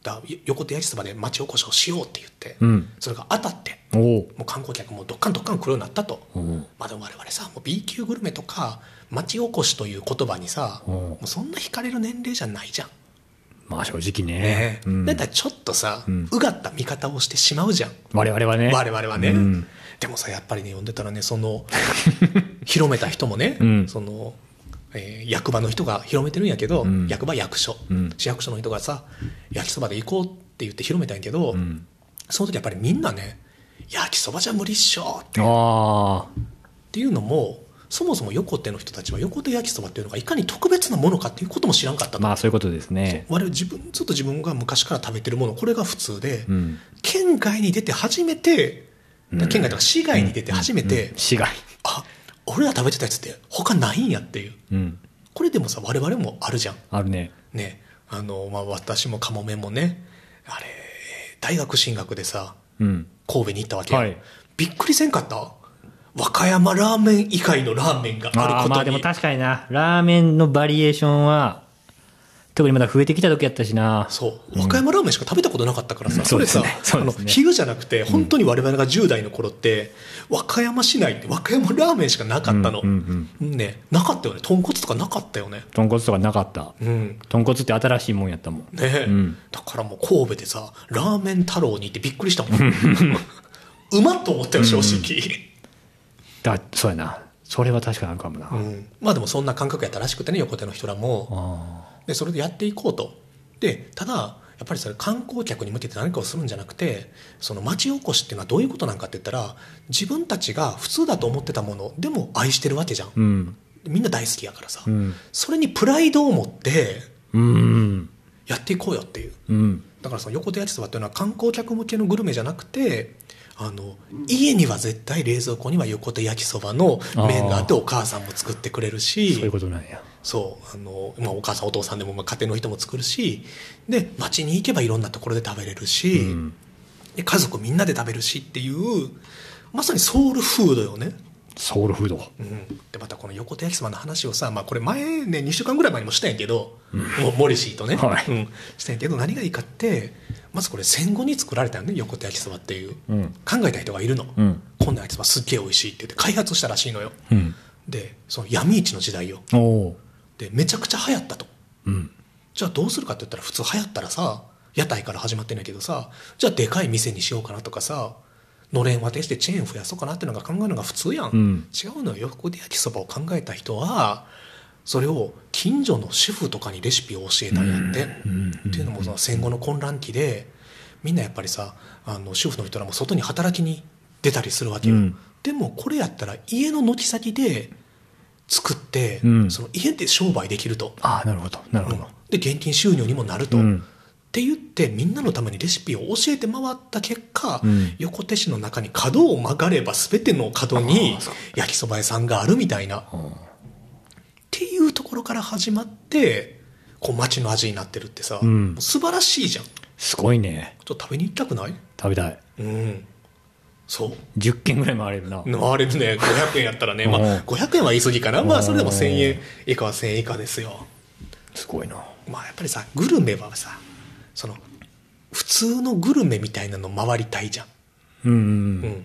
Speaker 1: だ横手焼きそばで町おこしをしようって言って、
Speaker 2: うん、
Speaker 1: それが当たって
Speaker 2: お
Speaker 1: もう観光客もどっかんどっかん来るようになったと、まあ、でも我々さもう B 級グルメとか町おこしという言葉にさもうそんな惹かれる年齢じゃないじゃん。
Speaker 2: まあ正直ね
Speaker 1: ね、
Speaker 2: うん、
Speaker 1: だったらちょっとさ、うん、うがった見方をしてしまうじゃん
Speaker 2: 我々はね
Speaker 1: 我々はね、うん、でもさやっぱりね読んでたらねその広めた人もね、うん、そのえー、役場の人が広めてるんやけど、うん、役場役所、うん、市役所の人がさ焼きそばで行こうって言って広めたんやけど、うん、その時やっぱりみんなね焼きそばじゃ無理っしょってあっていうのもそもそも横手の人たちは横手焼きそばっていうのがいかに特別なものかっていうことも知らんかったと。
Speaker 2: まあそういうことですね。
Speaker 1: 我々自分ずっと自分が昔から食べてるものこれが普通で、うん、県外に出て初めて、うん、県外とか市外に出て初めて、うんうんうん、
Speaker 2: 市外
Speaker 1: あ俺ら食べてたやつって他ないんやっていう、うん、これでもさ我々もあるじゃん。
Speaker 2: あるね。
Speaker 1: ねあの、まあ、私もかもめもねあれ大学進学でさ、うん、神戸に行ったわけよ、はい、びっくりせんかった？和歌山ラーメン以外のラーメンがあることに。あ
Speaker 2: まあでも確かになラーメンのバリエーションは特にまだ増えてきた時やったしな。
Speaker 1: そう和歌山ラーメンしか食べたことなかったからさ、うん、それさ、ねね、あの昼じゃなくて本当に我々がじゅう代の頃って、うん、和歌山市内って和歌山ラーメンしかなかったの、うんうんうん、ねなかったよね。豚骨とかなかったよね。
Speaker 2: 豚骨とかなかった、うん、豚骨って新しいもんやったもん
Speaker 1: ね、うん、だからもう神戸でさラーメン太郎に行ってびっくりしたもんうまっと思ったよ正直、うん
Speaker 2: だそうやなそれは確かにあるかもな、うん、
Speaker 1: まあでもそんな感覚やったらしくてね横手の人らもでそれでやっていこうと。でただやっぱりそれ観光客に向けて何かをするんじゃなくてその町おこしっていうのはどういうことなんかって言ったら自分たちが普通だと思ってたものでも愛してるわけじゃん、うん、みんな大好きやからさ、うん、それにプライドを持ってやっていこうよっていう、うん、だからその横手焼きそばっていうのは観光客向けのグルメじゃなくてあの家には絶対冷蔵庫には横手焼きそばの麺があってお母さんも作ってくれるし
Speaker 2: そういうことなんや。
Speaker 1: そうあの、まあ、お母さんお父さんでもまあ家庭の人も作るしで街に行けばいろんなところで食べれるし、うん、で家族みんなで食べるしっていうまさにソウルフードよね。
Speaker 2: ソウルフード、
Speaker 1: うん、でまたこの横手焼きそばの話をさ、まあ、これ前ねにしゅうかんぐらい前にもしたんやけど、うん、もうモリシーとね、はいうん、したんやけど何がいいかってまずこれ戦後に作られたよね横手焼きそばっていう、うん、考えた人がいるの、うん、こんな焼きそばすっげえ美味しいって言って開発したらしいのよ、うん、でその闇市の時代よでめちゃくちゃ流行ったと、うん、じゃあどうするかって言ったら普通流行ったらさ屋台から始まってんやけどさじゃあでかい店にしようかなとかさのれん分けしてチェーン増やそうかなっていうのが考えるのが普通やん、うん、違うのよ。横手焼きそばを考えた人はそれを近所の主婦とかにレシピを教えたんやって、うん、っていうのもその戦後の混乱期でみんなやっぱりさあの主婦の人らも外に働きに出たりするわけよ、うん、でもこれやったら家の軒先で作って、うん、その家で商売できると。
Speaker 2: ああなるほどなるほど、うん、
Speaker 1: で現金収入にもなると、うんって言ってみんなのためにレシピを教えて回った結果、うん、横手市の中に角を曲がれば全ての角に焼きそば屋さんがあるみたいなっていうところから始まってこう街の味になってるってさ、うん、素晴らしいじゃん。
Speaker 2: すごいね。
Speaker 1: ちょっと食べに行きたくない？
Speaker 2: 食べたい。
Speaker 1: うんそう
Speaker 2: じゅっけんぐらい回れるな。
Speaker 1: 回れるね。ごひゃくえんやったらね、まあ、ごひゃくえんは言い過ぎかな。まあそれでもせんえん以下はせんえん以下ですよ。
Speaker 2: すごいな。
Speaker 1: まあやっぱりさグルメはさその普通のグルメみたいなの回りたいじゃん、うんうんうん、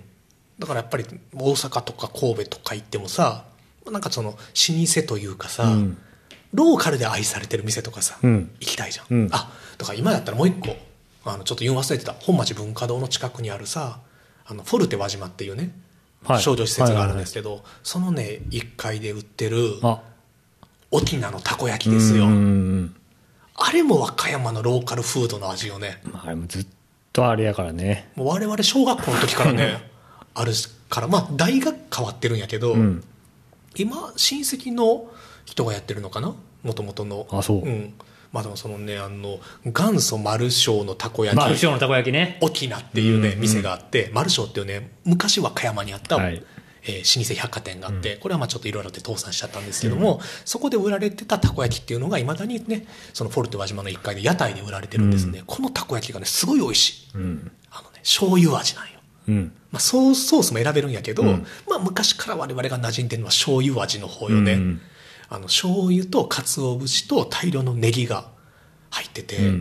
Speaker 1: だからやっぱり大阪とか神戸とか行ってもさなんかその老舗というかさ、うん、ローカルで愛されてる店とかさ、うん、行きたいじゃん、うん、あだから今だったらもう一個あのちょっと言う忘れてた本町文化堂の近くにあるさあのフォルテ輪島っていうね、はい、商業施設があるんですけど、はいはいはい、そのねいっかいで売ってる沖縄のたこ焼きですよ。うんうんうんあれも和歌山のローカルフードの味よね。
Speaker 2: まあ、あれもずっとあれやからね。
Speaker 1: もう我々小学校の時からねあるからまあ代が変わってるんやけど、うん、今親戚の人がやってるのかなもともとの。
Speaker 2: あそう、
Speaker 1: うんまあ、でもそのねあの元祖丸正のたこ焼き
Speaker 2: 丸正のたこ焼きね
Speaker 1: 沖縄っていうね、うんうん、店があって丸正っていうね昔和歌山にあった、はいえー、老舗百貨店があって、うん、これはまあちょっといろいろで倒産しちゃったんですけども、うん、そこで売られてたたこ焼きっていうのがいまだにねそのフォルテ輪島のいっかいで屋台で売られてるんですね、うん、このたこ焼きがねすごい美味しい、うん、あのね醤油味なんよ、うんまあ、ソースソースも選べるんやけど、うんまあ、昔から我々が馴染んでるのは醤油味の方よね、うん、あの醤油と鰹節と大量のネギが入ってて、うん、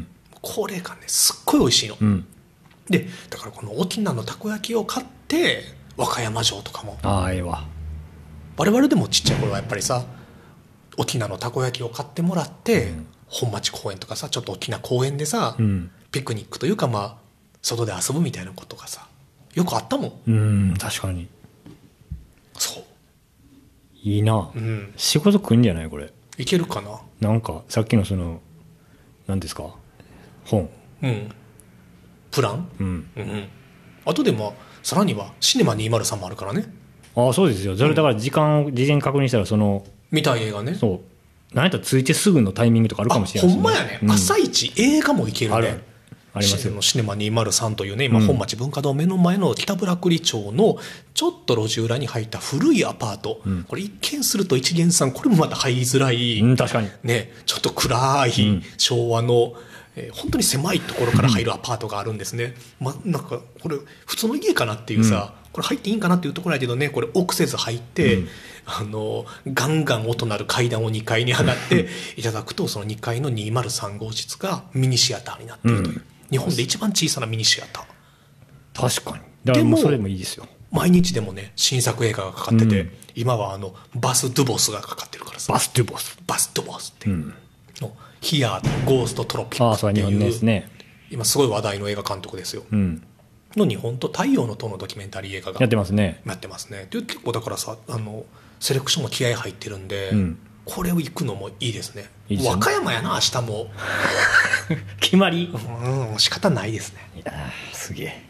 Speaker 1: これがねすっごい美味しいの、うん、でだからこの沖縄のたこ焼きを買って和歌山城とかも、
Speaker 2: ああええわ、
Speaker 1: 我々でもちっちゃい頃はやっぱりさ沖縄のたこ焼きを買ってもらって、うん、本町公園とかさちょっと大きな公園でさ、うん、ピクニックというかまあ外で遊ぶみたいなことがさよくあったもん。
Speaker 2: うん、確かに
Speaker 1: そう
Speaker 2: いいな、うん、仕事来んじゃないこれ。
Speaker 1: いけるかな。
Speaker 2: なんかさっきのその何ですか本、
Speaker 1: うん、プラン、うんうん、あとでもさらにはシネマにひゃくさんもあるからね。
Speaker 2: ああそうですよ。それだから時間を事前に確認したらその
Speaker 1: 見たい映画ね。
Speaker 2: そう何やったらついてすぐのタイミングとかあるかもしれないですね。
Speaker 1: ほんまやね、うん、朝一映画もいけるね。
Speaker 2: あるありますよ。
Speaker 1: シネマにひゃくさんというね今本町文化堂目の前の北村栗町のちょっと路地裏に入った古いアパート、うん、これ一見すると一元さんこれもまた入りづらい、
Speaker 2: うん、確かに
Speaker 1: ね、ちょっと暗い昭和の、えー、本当に狭いところから入るアパートがあるんですね、ま、なんかこれ普通の家かなっていうさ、うん、これ入っていいんかなっていうところだけどねこれ臆せず入って、うん、あのガンガン音鳴る階段をにかいに上がっていただくとそのにかいのにひゃくさん号室がミニシアターになっているという、うん、日本で一番小さなミニシアタ
Speaker 2: ー。確かに。だからもうそれもいいですよ。
Speaker 1: 毎日でもね新作映画がかかってて、うん、今はあのバス・ドゥボスがかかってるからさ。
Speaker 2: バス・ドゥボス
Speaker 1: バス・ドゥボスっていう、うん、のヒアーゴースト・トロピックっていう、
Speaker 2: ですね、
Speaker 1: 今すごい話題の映画監督ですよ、うん、の日本と太陽の塔のドキュメンタリー映画が
Speaker 2: やってますね。
Speaker 1: やってますね。で結構だからさあのセレクションも気合い入ってるんで、うん、これを行くのもいいですね。いいですね。和歌山やな明日も
Speaker 2: 決まり、
Speaker 1: うん、仕方ないですね。
Speaker 2: いやすげえ。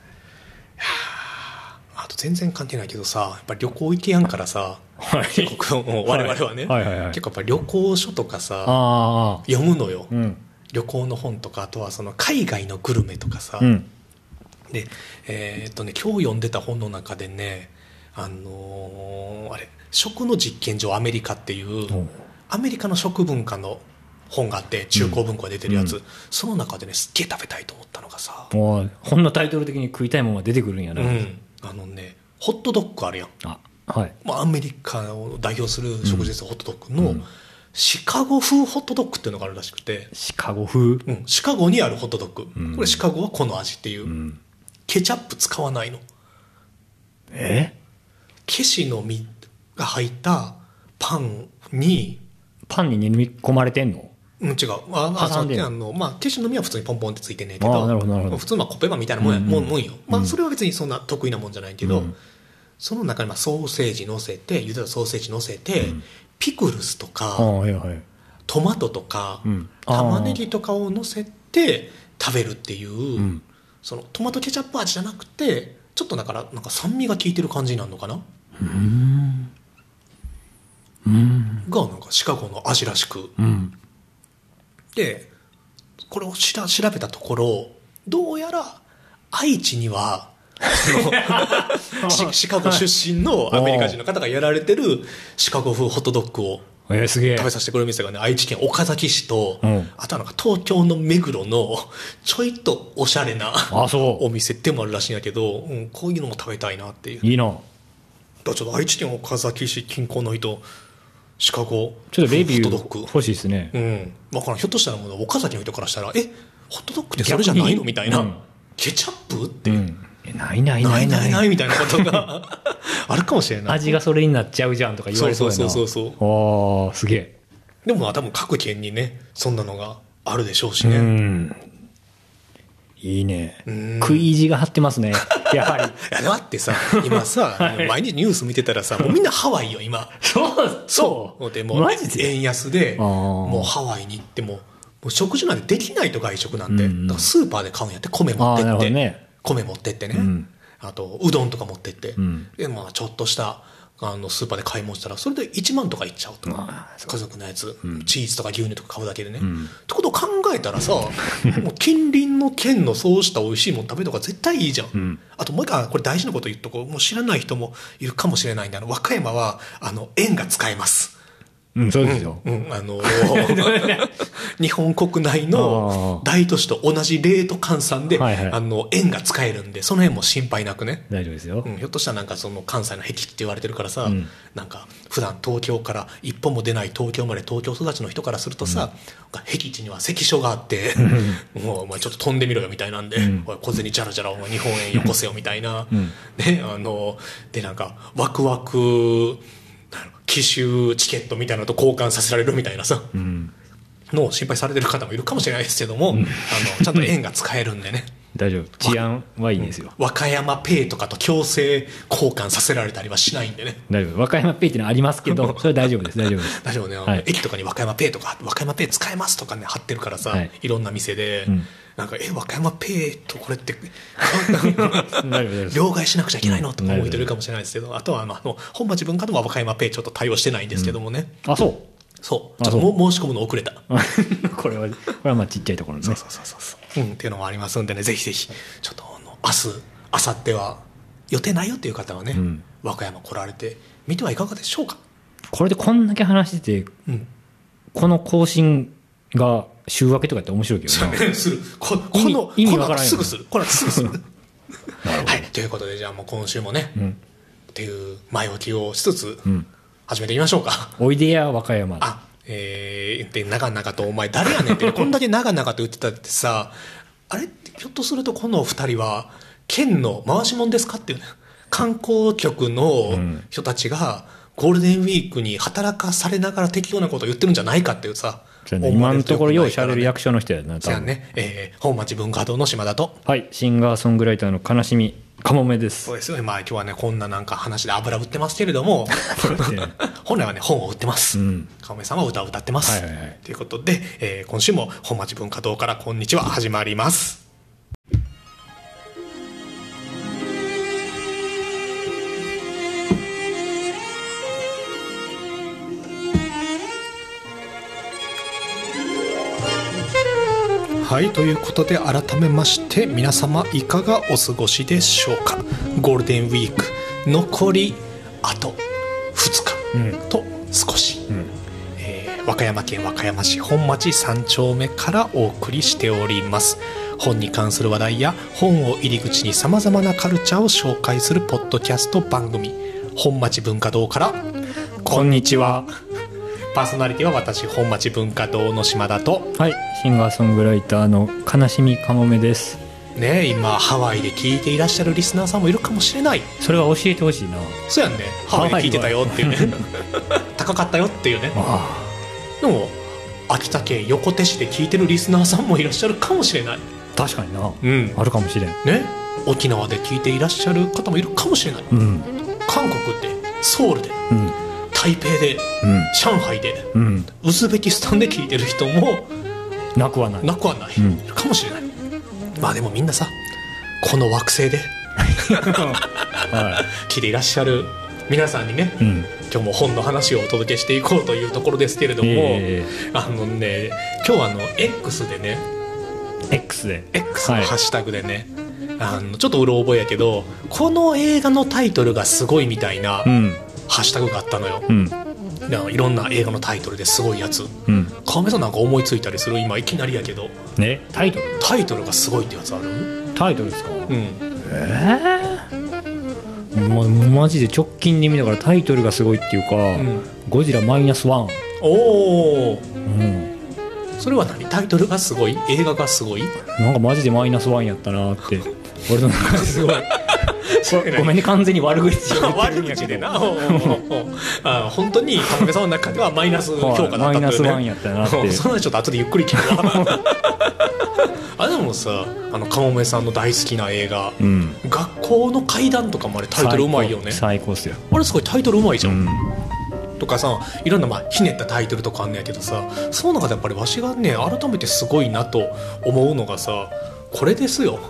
Speaker 1: あと全然関係ないけどさやっぱり旅行行けやんからさ、はい、結構我々はね、はいはいはいはい、結構やっぱり旅行書とかさあ読むのよ、うん、旅行の本とかあとはその海外のグルメとかさ、うん、でえー、っとね今日読んでた本の中でねあのー、あれ食の実験所アメリカっていう、うん、アメリカの食文化の本があって中高文庫が出てるやつ、うん、その中でねすっげえ食べたいと思ったのがさ
Speaker 2: 本のタイトル的に食いたいものが出てくるんやな、うん、
Speaker 1: あのねホットドッグあるやん。あ、はい、まあ、アメリカを代表する食事です、うん、ホットドッグの、うん、シカゴ風ホットドッグっていうのがあるらしくて。
Speaker 2: シカゴ風、
Speaker 1: うん、シカゴにあるホットドッグ、うん、これシカゴはこの味っていう、うん、ケチャップ使わないの。
Speaker 2: え
Speaker 1: ケシの実が入ったパンに
Speaker 2: パンに練り込まれてんの。
Speaker 1: うん、違う。ああ、そうあの、まあ、ケシの実は普通にポンポンってついてんねんけど、
Speaker 2: なるほどなるほど、
Speaker 1: 普通のコッペパンみたいなもんや、うんうん、もんもんよ。まあ、それは別にそんな得意なもんじゃないけど、うん、その中にまあソーセージ乗せて、茹でたソーセージ乗せて、うん、ピクルスとか、はいはい、トマトとか、うん、玉ねぎとかを乗せて食べるっていう、うん、そのトマトケチャップ味じゃなくて、ちょっとだからなんか酸味が効いてる感じになるのかな。うーんうん、がなんかシカゴの味らしく、うん、でこれをしら調べたところどうやら愛知にはシカゴ出身のアメリカ人の方がやられてるシカゴ風ホットドッグを食べさせてくれる店がね愛知県岡崎市と、うん、あとはなんか東京の目黒のちょいとおしゃれなお店でもあるらしいんやけど、うん、こういうのも食べたいなっていう。
Speaker 2: いいな。
Speaker 1: だからちょっと愛知県岡崎市近郊の人シカゴ
Speaker 2: ちょっとレビュー欲しいですね。
Speaker 1: うん。だからひょっとしたらもう岡崎の人からしたらえホットドッグってそれじゃないのみたいな、うん、ケチャップって、うん、
Speaker 2: えないないないない
Speaker 1: ないみたいなことがあるかもしれない。
Speaker 2: 味がそれになっちゃうじゃんとか言われそうやな。
Speaker 1: そうそうそうそう。
Speaker 2: ああすげえ。
Speaker 1: でも多分各県にねそんなのがあるでしょうしね。うん
Speaker 2: いいね。食い意地が張ってますね。やはり。い
Speaker 1: やだってさ、今さ、はい、毎日ニュース見てたらさ、もうみんなハワイよ、今。
Speaker 2: そうそう。
Speaker 1: でもう円安で、もうハワイに行っても、もう食事なんてできないと外食なんて。うん、だからスーパーで買うんやって、米持ってって。ね、米持ってってね、うん。あと、うどんとか持ってって。うん、で、まあちょっとした、あのスーパーで買い物したらそれでいちまんとかいっちゃうと、家族のやつ、うん、チーズとか牛乳とか買うだけでね、うん、ってことを考えたらさもう近隣の県のそうした美味しいもの食べるとか絶対いいじゃん、うん、あともう一回これ大事なこと言っとこう。もう知らない人もいるかもしれないんで、あの和歌山はあの円が使えます。
Speaker 2: うん、そうですよ。
Speaker 1: うん、うん、あのー、日本国内の大都市と同じレート換算で、はいはい、あの、円が使えるんで、その辺も心配なくね。
Speaker 2: 大丈夫ですよ。
Speaker 1: うん、ひょっとしたらなんかその関西の僻地って言われてるからさ、うん、なんか普段東京から一歩も出ない東京まで東京育ちの人からするとさ、うん、僻地には関所があって、うん、もうお前ちょっと飛んでみろよみたいなんで、うん、おい小銭じゃらじゃらお前日本円よこせよみたいな、うん、ね、あの、でなんかワクワク、機種チケットみたいなのと交換させられるみたいなさ、うん、のを心配されてる方もいるかもしれないですけども、うん、あのちゃんと円が使えるんでね
Speaker 2: 大丈夫、治安はいいですよ、
Speaker 1: うん、和歌山ペイとかと強制交換させられたりはしないんでね。
Speaker 2: 大丈夫、和歌山ペイっていうのはありますけどそれは大丈夫です大丈夫です
Speaker 1: 大丈夫ね、はい、駅とかに和歌山ペイとか和歌山ペイ使えますとかね貼ってるからさ、はい、いろんな店で、うん、なんかえ和歌山ペイとこれって両替しなくちゃいけないのとか思ってるかもしれないですけど、あとはあの本町文化では和歌山ペイちょっと対応してないんですけどもね、
Speaker 2: うん、あそう
Speaker 1: そうちょっと申し込むの遅れた
Speaker 2: これはこれはまあちっちゃいところですね。
Speaker 1: そうそうそうそう、うん、っていうのもありますんでね、ぜひぜひちょっとあの明日明後日は予定ないよっていう方はね、うん、和歌山来られてみてはいかがでしょうか。
Speaker 2: これでこんだけ話してて、うん、この更新が週明けとかって面白いけどな
Speaker 1: するここの意味わからないすぐするこれすぐするはい、ということでじゃあもう今週もね、うん、っていう前置きをしつつ、うん始めてみましょうか。
Speaker 2: おいでや和歌山。
Speaker 1: あ、えー、で長々とお前誰やねんってこんだけ長々と言ってたってさ、あれひょっとするとこの二人は県の回し者ですかっていうね、観光局の人たちがゴールデンウィークに働かされながら適当なことを言ってるんじゃないかっていうさ、
Speaker 2: ね、今のところようしゃべる役所の人やな。
Speaker 1: じゃあね、えー、本町文化堂の島田と、
Speaker 2: はい、シンガーソングライターの悲しみかもめです。
Speaker 1: そうですよね。まあ今日はねこんななんか話で油売ってますけれども本来はね本を売ってます、うん、かもめさんは歌を歌ってます、はいはいはい、ということで、えー、今週も本町文化堂からこんにちは始まります。はい、ということで改めまして皆様いかがお過ごしでしょうか。ゴールデンウィーク残りあとふつかと少し、うんえー、和歌山県和歌山市本町さん丁目からお送りしております。本に関する話題や本を入り口にさまざまなカルチャーを紹介するポッドキャスト番組本町文化堂からこんにちは。パーソナリティは私本町文化堂の島田と、
Speaker 2: はい、シンガーソングライターの悲しみかもめです
Speaker 1: ね。今ハワイで聞いていらっしゃるリスナーさんもいるかもしれない。
Speaker 2: それは教えてほしいな。
Speaker 1: そうやんね、ハワイで聞いてたよっていうね高かったよっていうね。あでも秋田県横手市で聞いてるリスナーさんもいらっしゃるかもしれない。
Speaker 2: 確かにな、うん、あるかもしれん
Speaker 1: ね。沖縄で聞いていらっしゃる方もいるかもしれない、うん、韓国でソウルで、うん台北で、うん、上海で、うん、ウズベキスタンで聞いてる人も
Speaker 2: なくはない
Speaker 1: なくはない、うん、かもしれない。まあでもみんなさこの惑星で、はい、聞いていらっしゃる皆さんにね、うん、今日も本の話をお届けしていこうというところですけれども、えー、あのね今日はあの X でね
Speaker 2: X で
Speaker 1: X のハッシュタグでね、はい、あのちょっとうろ覚えやけどこの映画のタイトルがすごいみたいな、うんハッシュタグがあったのよ、うん、いろんな映画のタイトルですごいやつ、うん、川目さんなんか思いついたりする今いきなりやけど、
Speaker 2: ね、タイトル
Speaker 1: タイトルがすごいってやつある？
Speaker 2: タイトルですか？うん、えー、ま、マジで直近で見たからタイトルがすごいっていうか、うん、ゴジラマイナスワン。おお、うん、それは何？タイトルがすごい？映画がすごい？なんかマジでマイナスワンやったなって俺の中ですごいごめんね完全に悪口
Speaker 1: 悪口でなあ本当に川上さんの中ではマイナス評価だったっていうね、マイナスワンやったなってそんなにちょっと後でゆっくり聞くわあでもさあの川上さんの大好きな映画、うん、学校の怪談とかもあれタイトルうまいよね。
Speaker 2: 最高っすよ
Speaker 1: あれすごいタイトルうまいじゃん、うん、とかさいろんなまあひねったタイトルとかあんねやけどさその中でやっぱりわしがね改めてすごいなと思うのがさこれですよ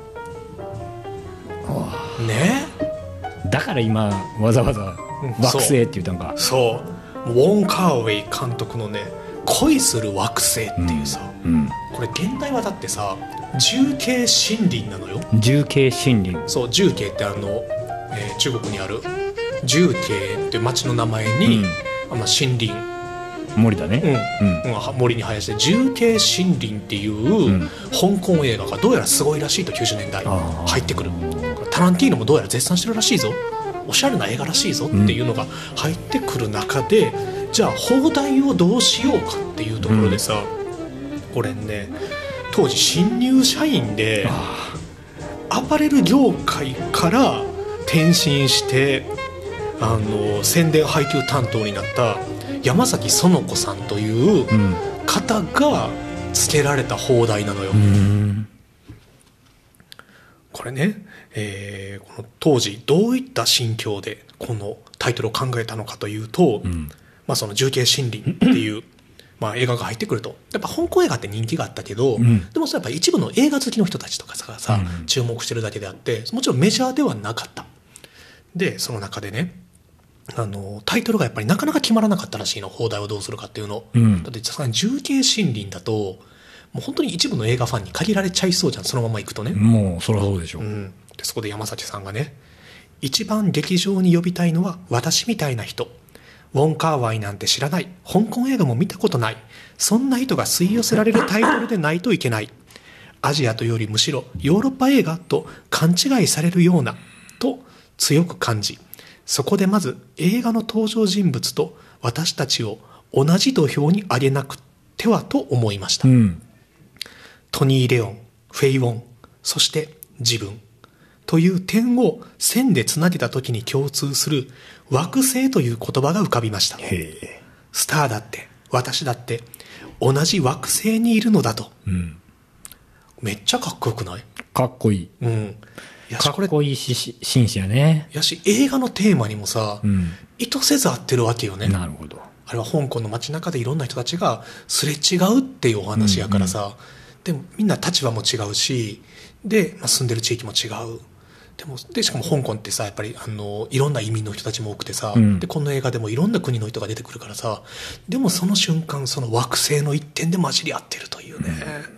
Speaker 1: ね、
Speaker 2: だから今わざわざ惑星って言ったんか、
Speaker 1: うん、そうウォン・カーウェイ監督のね恋する惑星っていうさ、うんうん、これ現代はだってさ重慶森林なのよ。
Speaker 2: 重慶森林
Speaker 1: そう重慶ってあの、えー、中国にある重慶っていう町の名前に、うんまあ、森林
Speaker 2: 森だね、
Speaker 1: うんうん、森に生やして重慶森林っていう、うん、香港映画がどうやらすごいらしいときゅうじゅうねんだい入ってくる。タランティーノもどうやら絶賛してるらしいぞ、おしゃれな映画らしいぞっていうのが入ってくる中で、うん、じゃあ放題をどうしようかっていうところでさ、うん、これね当時新入社員でアパレル業界から転身してあの宣伝配給担当になった山崎園子さんという方がつけられた放題なのよ、うん、これね、えー、この当時どういった心境でこのタイトルを考えたのかというと、うんまあ、その重慶森林っていうまあ映画が入ってくるとやっぱ香港映画って人気があったけど、うん、でもそれやっぱ一部の映画好きの人たちとかさ、さ、うん、注目してるだけであってもちろんメジャーではなかった。でその中でねあのタイトルがやっぱりなかなか決まらなかったらしいの、放題をどうするかっていうの、うん、だってさすがに重慶森林だともう本当に一部の映画ファンに限られちゃいそうじゃん、そのまま行くとね。
Speaker 2: もうそりゃそうでしょう、うん、
Speaker 1: でそこで山崎さんがね、一番劇場に呼びたいのは私みたいな人、ウォンカーワイなんて知らない、香港映画も見たことない、そんな人が吸い寄せられるタイトルでないといけない、アジアというよりむしろヨーロッパ映画と勘違いされるようなと強く感じ、そこでまず映画の登場人物と私たちを同じ土俵に上げなくてはと思いました、うん、トニー・レオン、フェイ・ウォン、そして自分という点を線でつなげた時に共通する惑星という言葉が浮かびました。へスターだって私だって同じ惑星にいるのだと、うん、めっちゃかっこよくない？
Speaker 2: かっこいい、うん、やしかっこいいし紳士やね。
Speaker 1: やし映画のテーマにもさ、うん、意図せず合ってるわけよね。
Speaker 2: なるほど。
Speaker 1: あれは香港の街中でいろんな人たちがすれ違うっていうお話やからさ、うんうん、でもみんな立場も違うしで、まあ、住んでる地域も違う。でもでしかも香港ってさやっぱりあのいろんな移民の人たちも多くてさ、うん、でこの映画でもいろんな国の人が出てくるからさ、でもその瞬間その惑星の一点で混じり合ってるというね、うん、い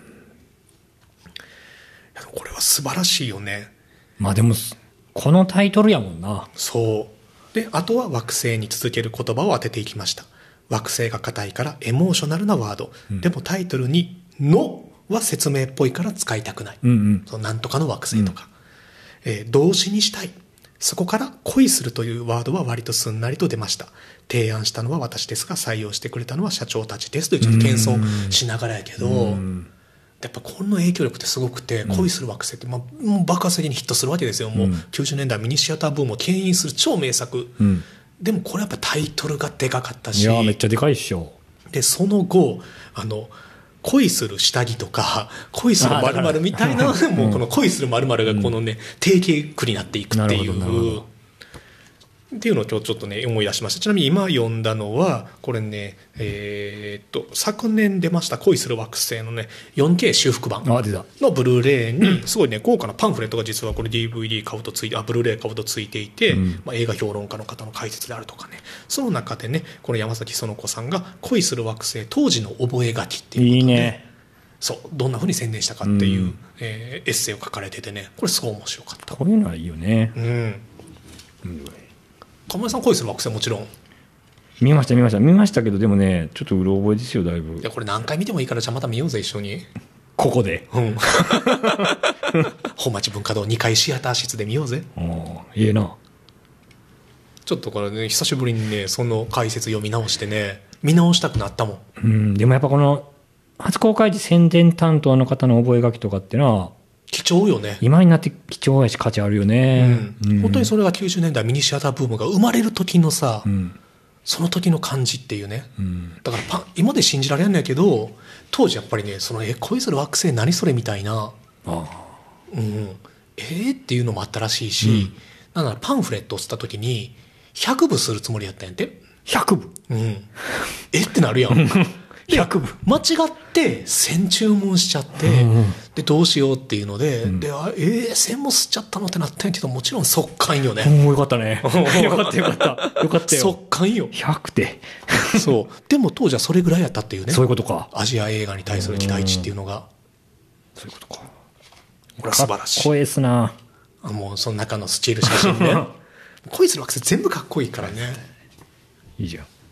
Speaker 1: やこれは素晴らしいよね。
Speaker 2: まあでもこのタイトルやもんな。
Speaker 1: そうで、あとは惑星に続ける言葉を当てていきました。惑星が硬いからエモーショナルなワード、うん、でもタイトルにのは説明っぽいから使いたくない、うんうん、そのなんとかの惑星とか、うんえー、動詞にしたい、そこから恋するというワードは割とすんなりと出ました。提案したのは私ですが採用してくれたのは社長たちですというちょっと謙遜しながらやけど、うんやっぱこの影響力ってすごくて、恋する惑星って、まあ、もう爆発的にヒットするわけですよ。もうきゅうじゅうねんだいミニシアターブームを牽引する超名作、うん、でもこれやっぱタイトルがでかかったし、
Speaker 2: いやめっちゃでかいっしょ。
Speaker 1: でその後あの恋する下着とか恋する〇〇みたいなもうこの恋する〇〇がこのね、うん、定型句になっていくっていうっていうのを今日ちょっとね思い出しました。ちなみに今読んだのはこれね、えー、っと昨年出ました恋する惑星のね よんケー 修復版のブルーレイにすごいね豪華なパンフレットが実はこれ ディーブイディー 買うとついてあブルーレイ買うとついていて、うんまあ、映画評論家の方の解説であるとかね、その中でねこの山崎園子さんが恋する惑星当時の覚書っていうことでいいね。そうどんな風に宣伝したかっていう、うんえー、エッセイを書かれててねこれすごい面白かった。
Speaker 2: こういうのはいいよね。うん、
Speaker 1: うん亀井さん恋する惑星もちろん
Speaker 2: 見ました見ました見ましたけどでもねちょっとうろ覚えですよだいぶ。
Speaker 1: いやこれ何回見てもいいからじゃあまた見ようぜ一緒に
Speaker 2: ここで、うん、
Speaker 1: 本町文化堂にかいシアター室で見ようぜ。
Speaker 2: あいいな。
Speaker 1: ちょっとこれね久しぶりにねその解説読み直してね見直したくなったもん、
Speaker 2: うん、でもやっぱこの初公開時宣伝担当の方の覚書とかっていうのは
Speaker 1: 貴重よね。
Speaker 2: 今になって貴重やし価値あるよね、
Speaker 1: うんうん、本当にそれがきゅうじゅうねんだいミニシアターブームが生まれる時のさ、うん、その時の感じっていうね、うん、だからパ今で信じられないけど当時やっぱりねそのえ恋する惑星何それみたいなあ、うん、えー、っていうのもあったらしいし、うん、なんならパンフレットを吸った時にひゃくぶするつもりやったんやんて。
Speaker 2: ひゃくぶ、
Speaker 1: うん、えってなるやん
Speaker 2: ひゃくぶ
Speaker 1: 間違ってせん注文しちゃって、うんうん、でどうしようっていうので、うん、であえー、せんも吸っちゃったのってなったんやけどもちろん速乾よね。
Speaker 2: もうよかったねよかったよかったよかったよ
Speaker 1: 速乾よ
Speaker 2: ひゃくて
Speaker 1: そうでも当時はそれぐらいやったっていうね。
Speaker 2: そういうことか。
Speaker 1: アジア映画に対する期待値っていうのが
Speaker 2: そういうことか。
Speaker 1: これは素晴らしい。
Speaker 2: かっこいいっすな。
Speaker 1: あもうその中のスチール写真ね恋する惑星全部かっこいいからね。
Speaker 2: いいじゃん。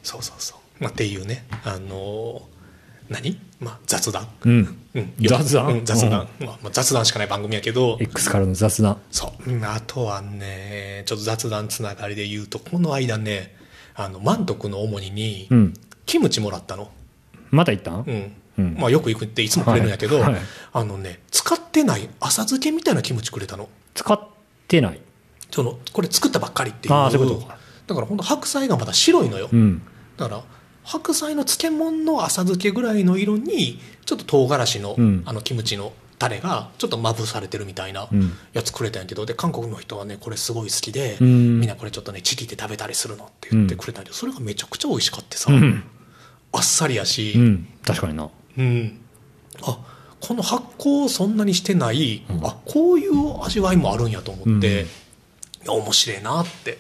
Speaker 1: そうそうそう、まあ、っていうね、あのー、何、まあ、雑談、
Speaker 2: うんうん、雑談、
Speaker 1: うん、雑談、うんまあ、雑談しかない番組やけど
Speaker 2: X からの雑談、
Speaker 1: そう、あとはねちょっと雑談つながりで言うと、この間ね、あの満徳の主にに、うん、キムチもらったの。
Speaker 2: また行ったん？
Speaker 1: うんうんまあ、よく行くっていつもくれるんやけど、はいはい、あのね、使ってない浅漬けみたいなキムチくれたの。
Speaker 2: 使ってない、
Speaker 1: そのこれ作ったばっかりっていう。
Speaker 2: ああ、そういうことか。
Speaker 1: だから本当白菜がまだ白いのよ、うん、だから白菜の漬物の浅漬けぐらいの色にちょっと唐辛子の、うん、あのキムチのタレがちょっとまぶされてるみたいなやつくれたんやけど、で韓国の人はねこれすごい好きで、うん、みんなこれちょっとねちぎって食べたりするのって言ってくれたんやけど、それがめちゃくちゃ美味しかってさ、うん、あっさりやし、
Speaker 2: うん、確かにな、
Speaker 1: うん、あこの発酵をそんなにしてない、うん、あこういう味わいもあるんやと思って、うん、面白いなって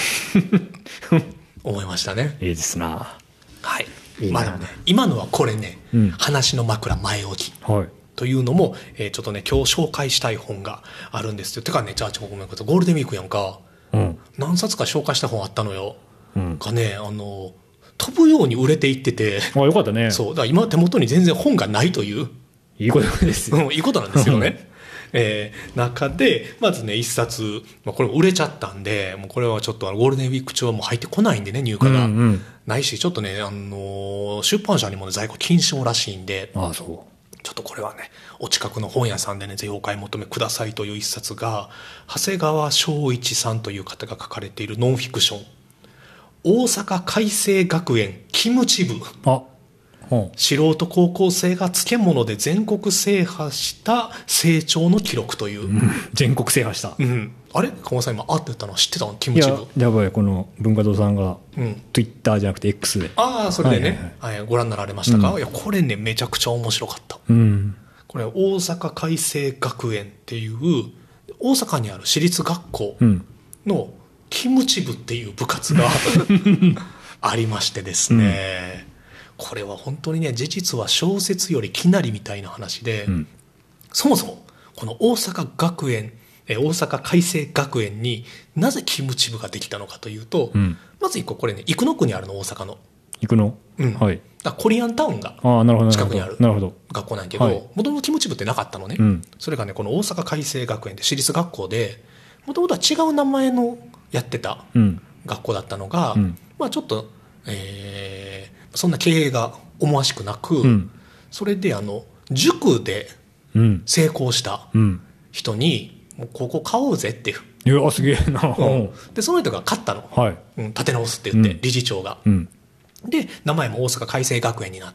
Speaker 1: 思いましたね。
Speaker 2: いいですな。
Speaker 1: はい。いいまあでもね、今のはこれね、うん、話の枕前置き、はい、というのも、えー、ちょっとね今日紹介したい本があるんですよ。てかね、じゃあちょっとごめんなさい、ゴールデンウィークやんか、うん、何冊か紹介した本あったのよ、うん、がね、あの飛ぶように売れていってて、
Speaker 2: あよかったね。
Speaker 1: そうだから今手元に全然本がないという
Speaker 2: いいことですよ、
Speaker 1: うん、いいことなんですよねえー、中でまずね一冊、まあ、これ売れちゃったんで、もうこれはちょっとゴールデンウィーク中はもう入ってこないんでね、入荷が、うんうん、ないし、ちょっとね、あのー、出版社にも、ね、在庫禁止らしいんで、
Speaker 2: ああそう
Speaker 1: ちょっとこれはねお近くの本屋さんでねぜひお買い求めくださいという一冊が、長谷川翔一さんという方が書かれているノンフィクション、大阪開成学園キムチ部、あ素人高校生が漬物で全国制覇した成長の記録という、うん、
Speaker 2: 全国制覇した、
Speaker 1: うん、あれ川さん今あって言ったの知ってたの？キムチ部。
Speaker 2: いややばい、この文化堂さんが、うん、Twitter じゃなくて X で、
Speaker 1: ああそれでね、はいはいはい、ご覧になられましたか？うん、いやこれねめちゃくちゃ面白かった、うん、これ大阪開成学園っていう大阪にある私立学校のキムチ部っていう部活がありましてですね、うんこれは本当にね事実は小説よりきなりみたいな話で、うん、そもそもこの大阪学園大阪開成学園になぜキムチ部ができたのかというと、うん、まず一個これね生野区にあるの、大阪の
Speaker 2: 生野、うん、
Speaker 1: はい、だコリアンタウンが近くにある学校なんやけど、もともとキムチ部ってなかったのね、うん、それがねこの大阪開成学園で私立学校でもともとは違う名前のやってた学校だったのが、うん、まあちょっとえーそんな経営が思わしくなく、うん、それであの塾で成功した人に、うん、もうここ買おうぜっていう、
Speaker 2: いやすげえな、うん、
Speaker 1: でその人が買ったの、はいうん、立て直すって言って、うん、理事長が、うん、で名前も大阪開成学園になって、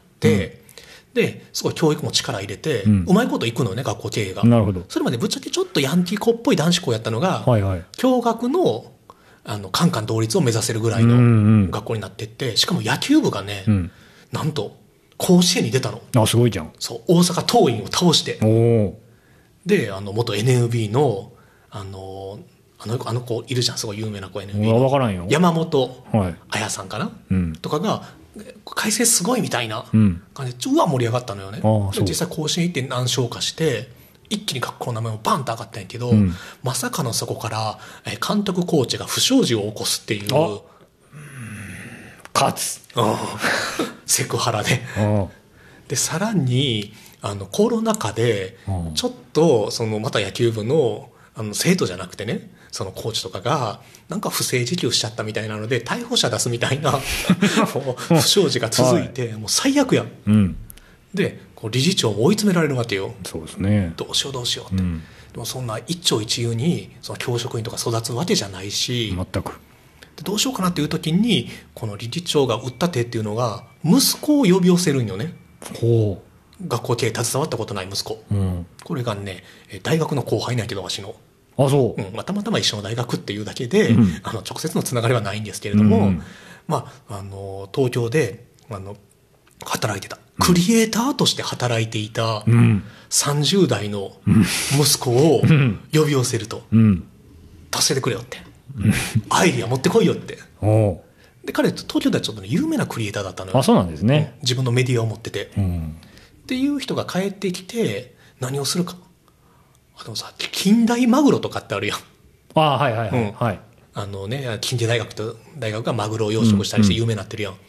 Speaker 1: うん、ですごい教育も力入れて、うん、うまいこといくのよね学校経営が。
Speaker 2: なるほど。
Speaker 1: それまでぶっちゃけちょっとヤンキー校っぽい男子校やったのが、はいはい、共学のあのカンカン同率を目指せるぐらいの学校になっていって、しかも野球部がね、うん、なんと甲子園に出たの。
Speaker 2: あすごいじゃん。
Speaker 1: そう大阪桐蔭を倒して、おであの元 エヌエヌビー のあのあのあの子いるじゃん、すごい有名な子 エヌエヌビー の
Speaker 2: 分からんよ、
Speaker 1: 山本彩さんかな、はいうん、とかが改正すごいみたいな感じで、うん、うわ盛り上がったのよね。実際甲子園行って何勝かして一気に学校の名前もバンと上がったんやけど、うん、まさかのそこから監督コーチが不祥事を起こすっていう、うん
Speaker 2: 勝つ
Speaker 1: セクハラででさらにあのコロナ禍でちょっとそのまた野球部 の, あの生徒じゃなくてね、そのコーチとかがなんか不正受給しちゃったみたいなので逮捕者出すみたいな不祥事が続いて、はい、もう最悪やん、うん、でこう理事長も追い詰められるわけよ。
Speaker 2: そうですね、
Speaker 1: どうしようどうしようって、うん、でもそんな一朝一夕にその教職員とか育つわけじゃないし、
Speaker 2: 全く
Speaker 1: でどうしようかなっていう時にこの理事長が打った手っていうのが息子を呼び寄せるんよね。ほう、学校経営携わったことない息子、うん、これがね大学の後輩なんやけどわしの、
Speaker 2: あそう、
Speaker 1: うんまあ、たまたま一緒の大学っていうだけで、うん、あの直接のつながりはないんですけれども、うん、まあ、あの東京であの働いてた、うん、クリエイターとして働いていたさんじゅう代の息子を呼び寄せると、うん、助けてくれよって、うん、アイディア持ってこいよって。おで彼東京ではちょっと、ね、有名なクリエイターだったのよ。
Speaker 2: あそうなんですね、
Speaker 1: うん、自分のメディアを持ってて、うん、っていう人が帰ってきて何をするか。あでもさ近代マグロとかってあるやん。
Speaker 2: あはいはいはい、うんはい、
Speaker 1: あのね近代大学と大学がマグロを養殖したりして有名になってるやん、うん、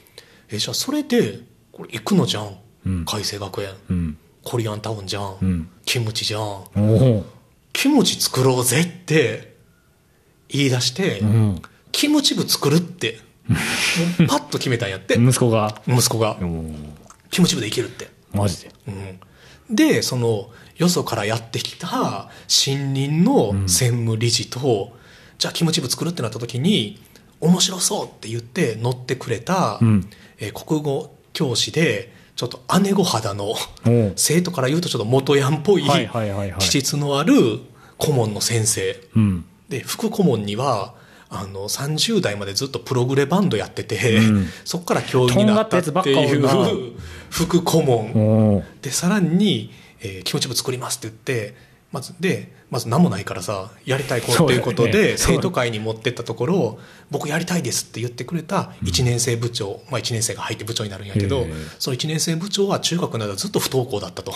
Speaker 1: えじゃあそれでこれ行くのじゃん、うん、開成学園、うん、コリアンタウンじゃん、うん、キムチじゃん、キムチ作ろうぜって言い出して、うん、キムチ部作るってもうパッと決めたんやって
Speaker 2: 息子が
Speaker 1: 息子がキムチ部でいけるって
Speaker 2: マジで、
Speaker 1: うん、でそのよそからやってきた新任の専務理事と、うん、じゃあキムチ部作るってなった時に面白そうって言って乗ってくれた、うんえー、国語教師でちょっと姉御肌の生徒から言うとちょっと元ヤンっぽい気質のある顧問の先生、うん、で副顧問にはあのさんじゅう代までずっとプログレバンドやってて、うん、そこから教員になったっていう副顧問でさらに、えー、キムチ部作りますって言ってまずでまず何もないからさやりたい子っていうことで生徒会に持ってったところ僕やりたいですって言ってくれたいちねん生部長、まあ、いちねん生が入って部長になるんやけどそのいちねん生部長は中学の間ずっと不登校だったと。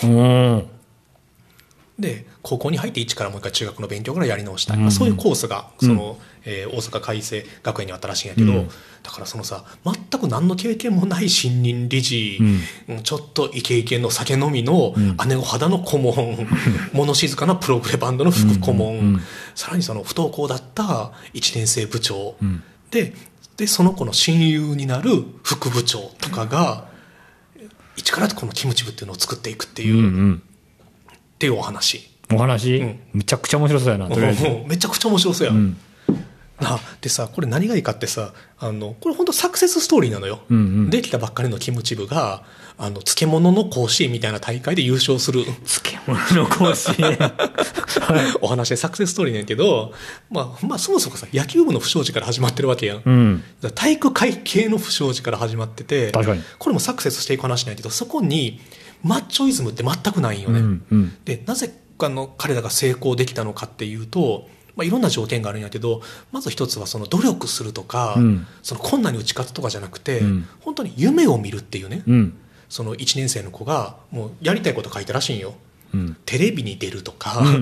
Speaker 1: で高校に入って一からもう一回中学の勉強からやり直したい、まあ、そういうコースがその、うんえー、大阪開成学園にあったらしいんやけど、うん、だからそのさ全く何の経験もない新任理事、うん、ちょっとイケイケの酒飲みの姉御肌の顧問、うん、物静かなプログレバンドの副顧問、うん、さらにその不登校だったいちねん生部長、うん、で, でその子の親友になる副部長とかが一からこのキムチ部っていうのを作っていくっていう、うんうんっていうお話
Speaker 2: お話、うん、めちゃくちゃ面白そうやなとりあえず
Speaker 1: めちゃくちゃ面白そうや、うん、あでさこれ何がいいかってさあのこれ本当サクセスストーリーなのよ、うんうん、できたばっかりのキムチ部があの漬物の甲子園みたいな大会で優勝する
Speaker 2: 漬物の甲子園、はい、
Speaker 1: お話でサクセスストーリーなんやけど、まあ、まあそもそもさ野球部の不祥事から始まってるわけやん、うん、体育会系の不祥事から始まってて
Speaker 2: 確かにこ
Speaker 1: れもサクセスしていく話なんやけどそこにマッチョイズムって全くないんよね、うんうん、でなぜかの彼らが成功できたのかっていうと、まあ、いろんな条件があるんやけどまず一つはその努力するとか、うん、その困難に打ち勝つとかじゃなくて、うん、本当に夢を見るっていうね、うん、そのいちねん生の子がもうやりたいこと書いたらしいんよ、うん、テレビに出るとか、うんうんうん、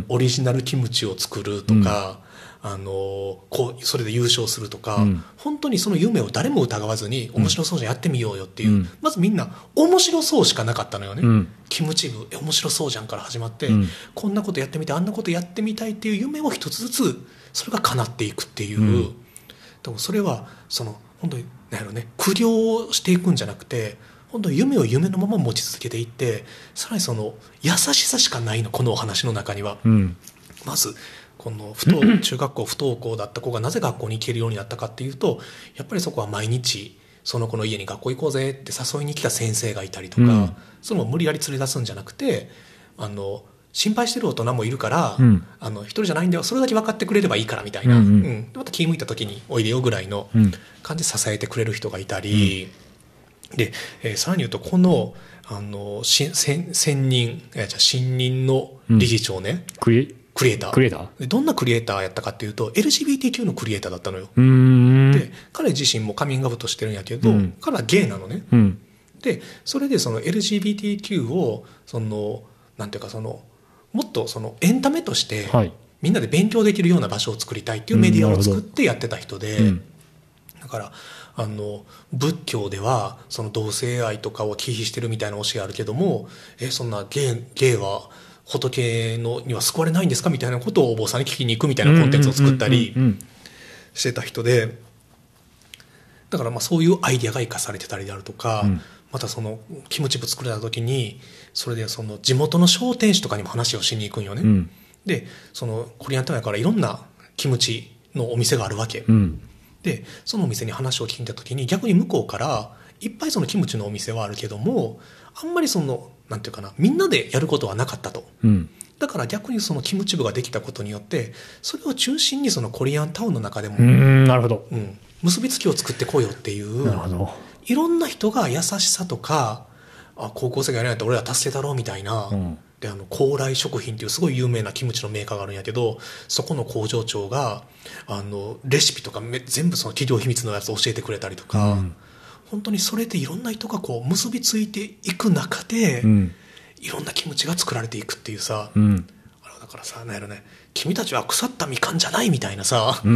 Speaker 1: オリジナルキムチを作るとか、うん、あのこうそれで優勝するとか、うん、本当にその夢を誰も疑わずに面白そうじゃんやってみようよっていう、うん、まずみんな面白そうしかなかったのよね、うん、キムチ部え面白そうじゃんから始まって、うん、こんなことやってみてあんなことやってみたいっていう夢を一つずつそれが叶っていくっていう、うん、でもそれはその本当に何やろね苦慮していくんじゃなくて本当に夢を夢のまま持ち続けていってさらにその優しさしかないのこのお話の中には、うん、まずこの不登中学校不登校だった子がなぜ学校に行けるようになったかっていうとやっぱりそこは毎日その子の家に学校行こうぜって誘いに来た先生がいたりとか、うん、その無理やり連れ出すんじゃなくてあの心配してる大人もいるから、うん、あの一人じゃないんだよそれだけ分かってくれればいいからみたいな、うんうんうん、また気向いた時においでよぐらいの感じで支えてくれる人がいたり、うん、で、えー、さらに言うとこのあのし専任じゃ新任の理事長ね、うん、
Speaker 2: クリ
Speaker 1: クリエイター
Speaker 2: クリエイター
Speaker 1: どんなクリエイターやったかっていうと エルジービーティーキュー のクリエイターだったのよ。うーんで彼自身もカミングアウトしてるんやけど、うん、彼はゲイなのね、うん、でそれでその エルジービーティーキュー をそのなんていうかそのもっとそのエンタメとして、はい、みんなで勉強できるような場所を作りたいっていうメディアを作ってやってた人で、うん、だからあの仏教ではその同性愛とかを忌避してるみたいな教えあるけどもえそんなゲイ、ゲイは仏のには救われないんですかみたいなことをお坊さんに聞きに行くみたいなコンテンツを作ったりしてた人でだからまあそういうアイディアが生かされてたりであるとか、うん、またそのキムチ部作れた時にそれでその地元の商店主とかにも話をしに行くんよね、うん、でそのコリアンタウンやからいろんなキムチのお店があるわけ、うん、でそのお店に話を聞いた時に逆に向こうからいっぱいそのキムチのお店はあるけどもあんまりそのなんていうかなみんなでやることはなかったと、うん、だから逆にそのキムチ部ができたことによってそれを中心にそのコリアンタウンの中でも
Speaker 2: うんなるほど、
Speaker 1: うん、結びつきを作ってこいよっていう
Speaker 2: なるほど
Speaker 1: いろんな人が優しさとかあ高校生がやらないと俺ら達成だろうみたいな、うん、であの高麗食品っていうすごい有名なキムチのメーカーがあるんやけどそこの工場長があのレシピとかめ全部その企業秘密のやつを教えてくれたりとか、うん本当にそれでいろんな人がこう結びついていく中で、うん、いろんなキムチが作られていくっていうさ、うん、あれだからさなんやろね君たちは腐ったみかんじゃないみたいなさ、うん、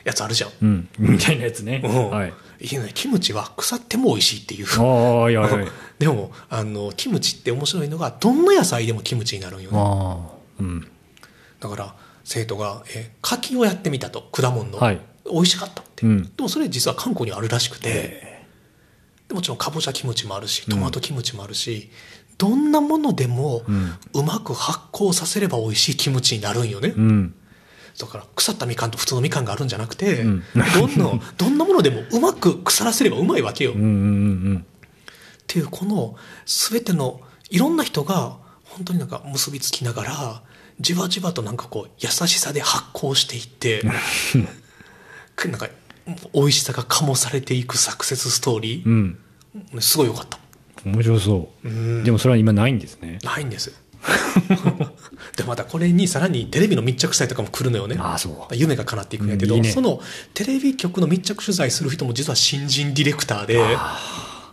Speaker 1: やつあるじゃん、
Speaker 2: うん、みたいなやつね、
Speaker 1: うん
Speaker 2: はい、
Speaker 1: いいね、キムチは腐っても美味しいっていう。
Speaker 2: ああ、いやいや
Speaker 1: でもあのキムチって面白いのがどんな野菜でもキムチになるんよね。あ、うん、だから生徒が、えー、柿をやってみたと、果物の、はい、美味しかったって、うん、でもそれ実は韓国にあるらしくて、でもちろんかぼちゃキムチもあるしトマトキムチもあるし、うん、どんなものでもうまく発酵させれば美味しいキムチになるんよね、うん、だから腐ったみかんと普通のみかんがあるんじゃなくて、うん、どんな、どんなものでもうまく腐らせればうまいわけよ、うんうんうん、っていうこの全てのいろんな人が本当になんか結びつきながらじわじわとなんかこう優しさで発酵していってなんか美味しさが醸されていくサクセスストーリー、うん、すごい良かった。
Speaker 2: 面白そう、うん、でもそれは今ないんですね。
Speaker 1: ないんですでまたこれにさらにテレビの密着取材とかも来るのよね。ああ、そう夢が叶っていくんやけど、うん、いいね、そのテレビ局の密着取材する人も実は新人ディレクターで、あ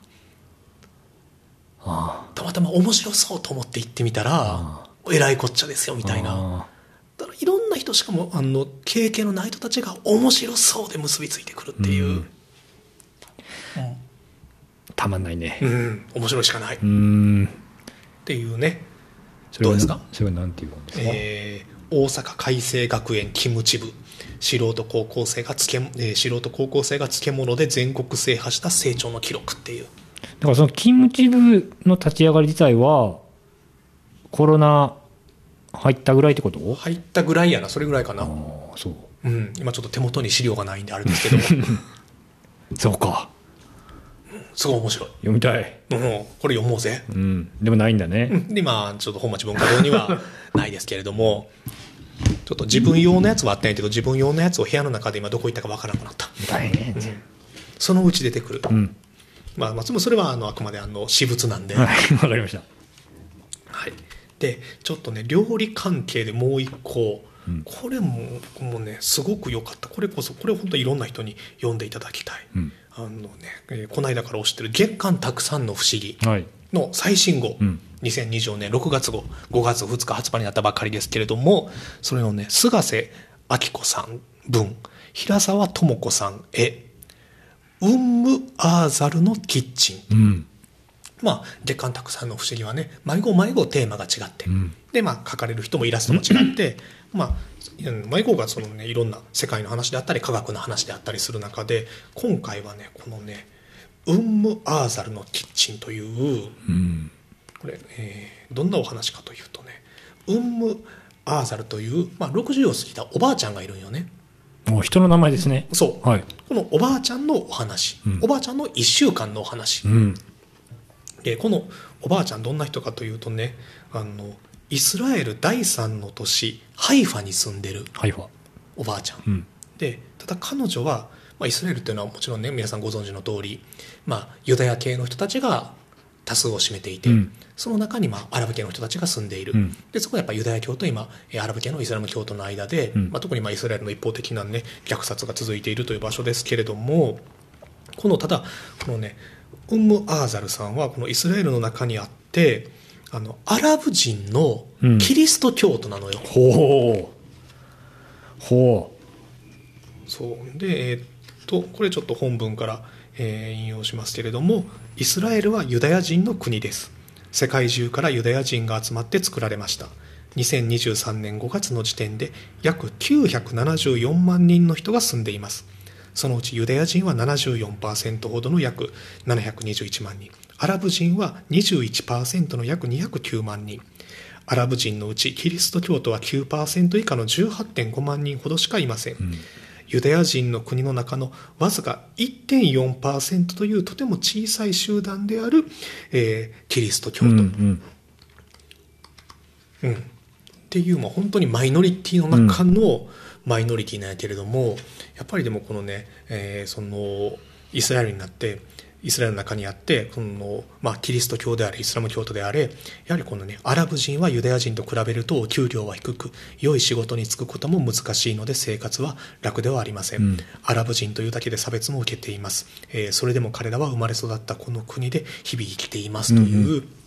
Speaker 1: あたまたま面白そうと思って行ってみたらえらいこっちゃですよみたいな。だからいろんな人、しかもあの経験のない人たちが面白そうで結びついてくるっていう、うんうん、
Speaker 2: たまんないね、
Speaker 1: うん、面白いしかない、うん、っていうね。どうですか。
Speaker 2: それは何ていう本ですか。
Speaker 1: えー、大阪開成学園キムチ部、素人高校生が漬、えー、素人高校生が漬物で全国制覇した成長の記録っていう。
Speaker 2: だからそのキムチ部の立ち上がり自体はコロナ入ったぐらいってこと。
Speaker 1: 入ったぐらいやな、それぐらいかな。あ、そう、うん、今ちょっと手元に資料がないんであれですけど
Speaker 2: そうか、
Speaker 1: すごい面白い、
Speaker 2: 読みたい、
Speaker 1: うん、これ読もうぜ、
Speaker 2: うん、でもないんだね、
Speaker 1: うん、で今ちょっと本町文化堂にはないですけれどもちょっと自分用のやつはあったんやけど自分用のやつを部屋の中で今どこ行ったかわからなくなった。大変、うん、そのうち出てくる、うん、まあ、まあ、それはあのあくまであの私物なんで、
Speaker 2: はい、わかりました、
Speaker 1: はい、でちょっとね料理関係でもう一個、うん、これももうねすごく良かった。これこそこれ本当にいろんな人に読んでいただきたい、うん、あのね、えー、この間から推してる月刊たくさんの不思議の最新号、はい、うん、にせんにじゅうねんろくがつ号ごがつふつか発売になったばかりですけれども、それのね菅瀬明子さん文、平沢智子さん絵、ウンムアーザルのキッチン、うん、まあ、月刊たくさんの不思議はね毎号毎号テーマが違って、うん、で、まあ、描かれる人もイラストも違って、まあ、毎号がその、ね、いろんな世界の話であったり科学の話であったりする中で、今回はねこのねウンムアーザルのキッチンという、うん、これ、えー、どんなお話かというとね、ウンムアーザルという、まあ、ろくじゅうを過ぎたおばあちゃんがいるんよね。
Speaker 2: 人の名前ですね。
Speaker 1: そう、はい、このおばあちゃんのお話、うん、おばあちゃんのいっしゅうかんのお話、うん、でこのおばあちゃんどんな人かというとね、あのイスラエルだいさんの都市ハイファに住んでるおばあちゃん、うん、でただ彼女は、まあ、イスラエルっていうのはもちろんね皆さんご存知の通り、まあ、ユダヤ系の人たちが多数を占めていて、うん、その中にまあアラブ系の人たちが住んでいる、うん、でそこはやっぱユダヤ教と今アラブ系のイスラム教徒の間で、うん、まあ、特にまあイスラエルの一方的な、ね、虐殺が続いているという場所ですけれども、このただこのねウンムアーザルさんはこのイスラエルの中にあってあのアラブ人のキリスト教徒なのよ、うん、ほうほうそうで、えー、っとこれちょっと本文からえー、引用しますけれども、イスラエルはユダヤ人の国です。世界中からユダヤ人が集まって作られました。にせんにじゅうさんねんごがつの時点で約きゅうひゃくななじゅうよんまんにんの人が住んでいます。そのうちユダヤ人は ななじゅうよんパーセント ほどの約ななひゃくにじゅういちまんにん、アラブ人は にじゅういちパーセント の約にひゃくきゅうまんにん、アラブ人のうちキリスト教徒は きゅうパーセント 以下の じゅうはってんごまんにんほどしかいません、うん、ユダヤ人の国の中のわずか いってんよんパーセント というとても小さい集団である、えー、キリスト教徒、うんうんうん、っていう、まあ、本当にマイノリティの中のマイノリティなんやけれども、うん、やっぱりでもこのね、えー、そのイスラエルになってイスラエルの中にあってこの、まあ、キリスト教であれイスラム教徒であれ、やはりこのねアラブ人はユダヤ人と比べるとお給料は低く良い仕事に就くことも難しいので生活は楽ではありません、うん、アラブ人というだけで差別も受けています、えー、それでも彼らは生まれ育ったこの国で日々生きていますという、うんうん、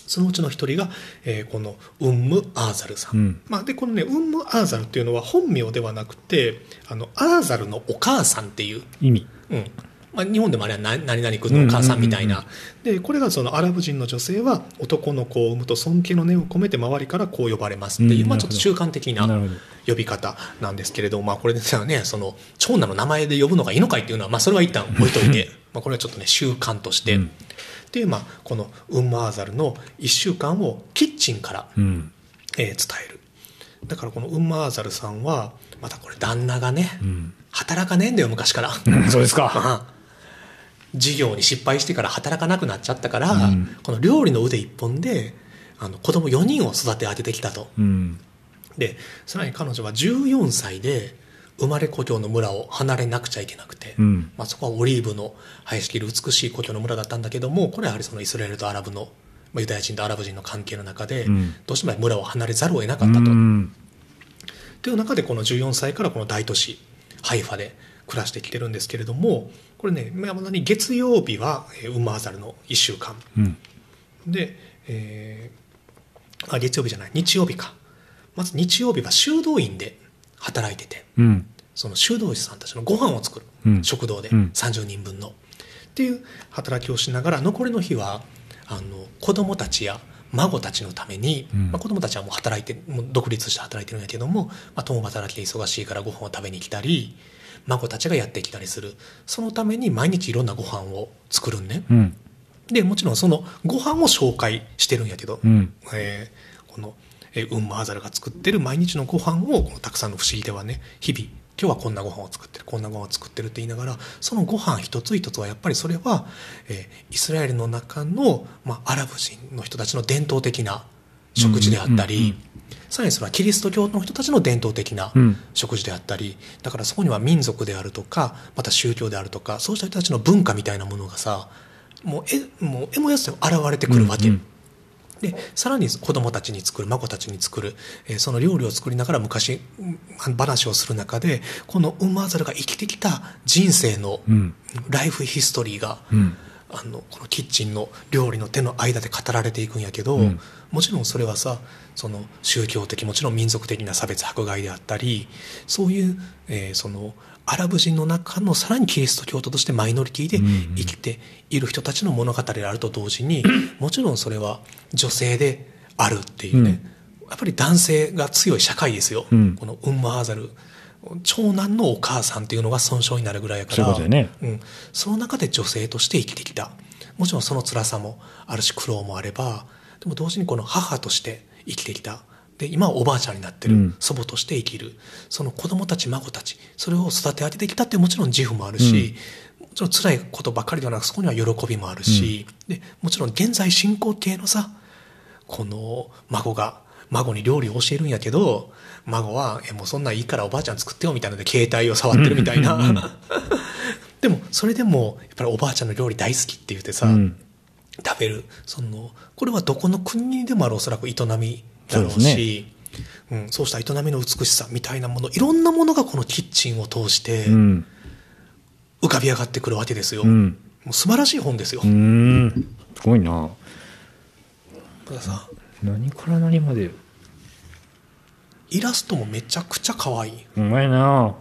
Speaker 1: そのうちの一人が、えー、このウンム・アーザルさん、うんまあ、でこのねウンム・アーザルっていうのは本名ではなくてあのアーザルのお母さんっていう
Speaker 2: 意味、
Speaker 1: うんまあ、日本でもあれは何々君のお母さんみたいな、でこれがそのアラブ人の女性は男の子を産むと尊敬の念を込めて周りからこう呼ばれますっていう、うんまあ、ちょっと習慣的な呼び方なんですけれども、まあ、これですよねその長男の名前で呼ぶのがいいのかいっていうのは、まあ、それは一旦置いといてまあこれはちょっとね習慣として、うん、でまあこのウンム・アーザルのいっしゅうかんをキッチンから、うんえー、伝える。だからこのウンム・アーザルさんはまたこれ旦那がね、うん、働かねえんだよ昔から
Speaker 2: そうですか
Speaker 1: 事業に失敗してから働かなくなっちゃったから、うん、この料理の腕一本であの子供よにんを育て上げてきたと、うん、でさらに彼女はじゅうよんさいで生まれ故郷の村を離れなくちゃいけなくて、うんまあ、そこはオリーブの生え茂る美しい故郷の村だったんだけども、これはやはりそのイスラエルとアラブの、まあ、ユダヤ人とアラブ人の関係の中で、うん、どうしても村を離れざるを得なかったと、うん、という中でこのじゅうよんさいからこの大都市ハイファで暮らしてきてるんですけれども、これね月曜日はウンム・アーザルのいっしゅうかん、うん、で、えー、あ月曜日じゃない日曜日か、まず日曜日は修道院で働いてて、うん、その修道士さんたちのご飯を作る、うん、食堂でさんじゅうにんぶんの、うん、っていう働きをしながら、残りの日はあの子供たちや孫たちのために、うんまあ、子供たちはもう働いてもう独立して働いてるんだけども、まあ、共働きで忙しいからご飯を食べに来たり孫たちがやってきたりする、そのために毎日いろんなご飯を作るんね、うん、でもちろんそのご飯を紹介してるんやけど、うんえー、このウンム・アーザルが作ってる毎日のご飯をこのたくさんの不思議ではね日々今日はこんなご飯を作ってるこんなご飯を作ってるって言いながら、そのご飯一つ一つはやっぱりそれは、えー、イスラエルの中の、まあ、アラブ人の人たちの伝統的な食事であったり、うんうんうん、さらにそれはキリスト教の人たちの伝統的な食事であったり、だからそこには民族であるとかまた宗教であるとかそうした人たちの文化みたいなものがさもうえもうえもやすと現れてくるわけ、うんうんでさらに子供たちに作る孫たちに作る、えー、その料理を作りながら昔話をする中でこのウンム・アーザルが生きてきた人生のライフヒストリーが、うん、あのこのキッチンの料理の手の間で語られていくんやけど、うん、もちろんそれはさその宗教的もちろん民族的な差別迫害であったりそういう、えー、そのアラブ人の中のさらにキリスト教徒としてマイノリティで生きている人たちの物語であると同時に、もちろんそれは女性であるっていうね、やっぱり男性が強い社会ですよ、うん、このウンム・アーザル長男のお母さんっていうのが損傷になるぐらいやから、そういうことだよね、うん、その中で女性として生きてきた、もちろんその辛さもあるし苦労もあれば、でも同時にこの母として生きてきた、で今はおばあちゃんになってる、うん、祖母として生きる、その子供たち孫たちそれを育て上げてきたってもちろん自負もあるし、うん、もちろん辛いことばっかりではなくそこには喜びもあるし、うん、でもちろん現在進行形のさこの孫が孫に料理を教えるんやけど、孫はえもうそんなんいいからおばあちゃん作ってよみたいなので携帯を触ってるみたいな、うん、でもそれでもやっぱりおばあちゃんの料理大好きって言ってさ、うん、食べる、そのこれはどこの国にでもあるおそらく営みだろうし、そう、ねうん、そうした営みの美しさみたいなものいろんなものがこのキッチンを通して浮かび上がってくるわけですよ、うん、もう素晴らしい本ですよ。うー
Speaker 2: んすごいな。
Speaker 1: たださ
Speaker 2: 何から何まで
Speaker 1: イラストもめちゃくちゃ可愛い。
Speaker 2: うまいな。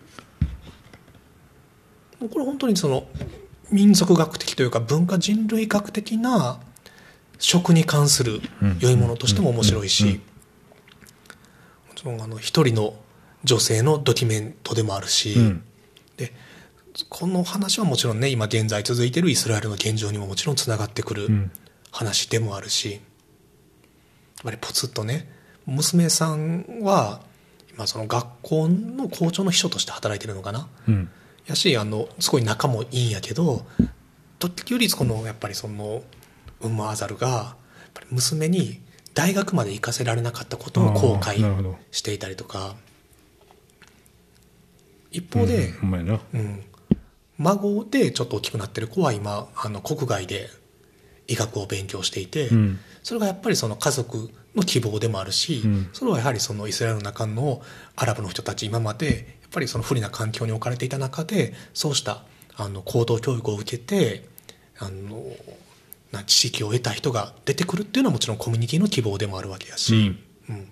Speaker 1: これ本当にその民族学的というか文化人類学的な食に関する良いものとしても面白いし、もちろんあの一人の女性のドキュメントでもあるし、うん、でこの話はもちろんね今現在続いているイスラエルの現状にももちろんつながってくる話でもあるし、やっぱりポツッとね娘さんは今その学校の校長の秘書として働いてるのかな、うん、やしあのすごい仲もいいんやけど、時折このやっぱりそのウンム・アーザルがやっぱり娘に大学まで行かせられなかったことを後悔していたりとか、一方で、うんうん、孫でちょっと大きくなってる子は今あの国外で医学を勉強していて、うん、それがやっぱりその家族の希望でもあるし、うん、それはやはりそのイスラエルの中のアラブの人たち今までやっぱりその不利な環境に置かれていた中でそうしたあの高等教育を受けてあのな知識を得た人が出てくるっていうのはもちろんコミュニティの希望でもあるわけやし、うんうん、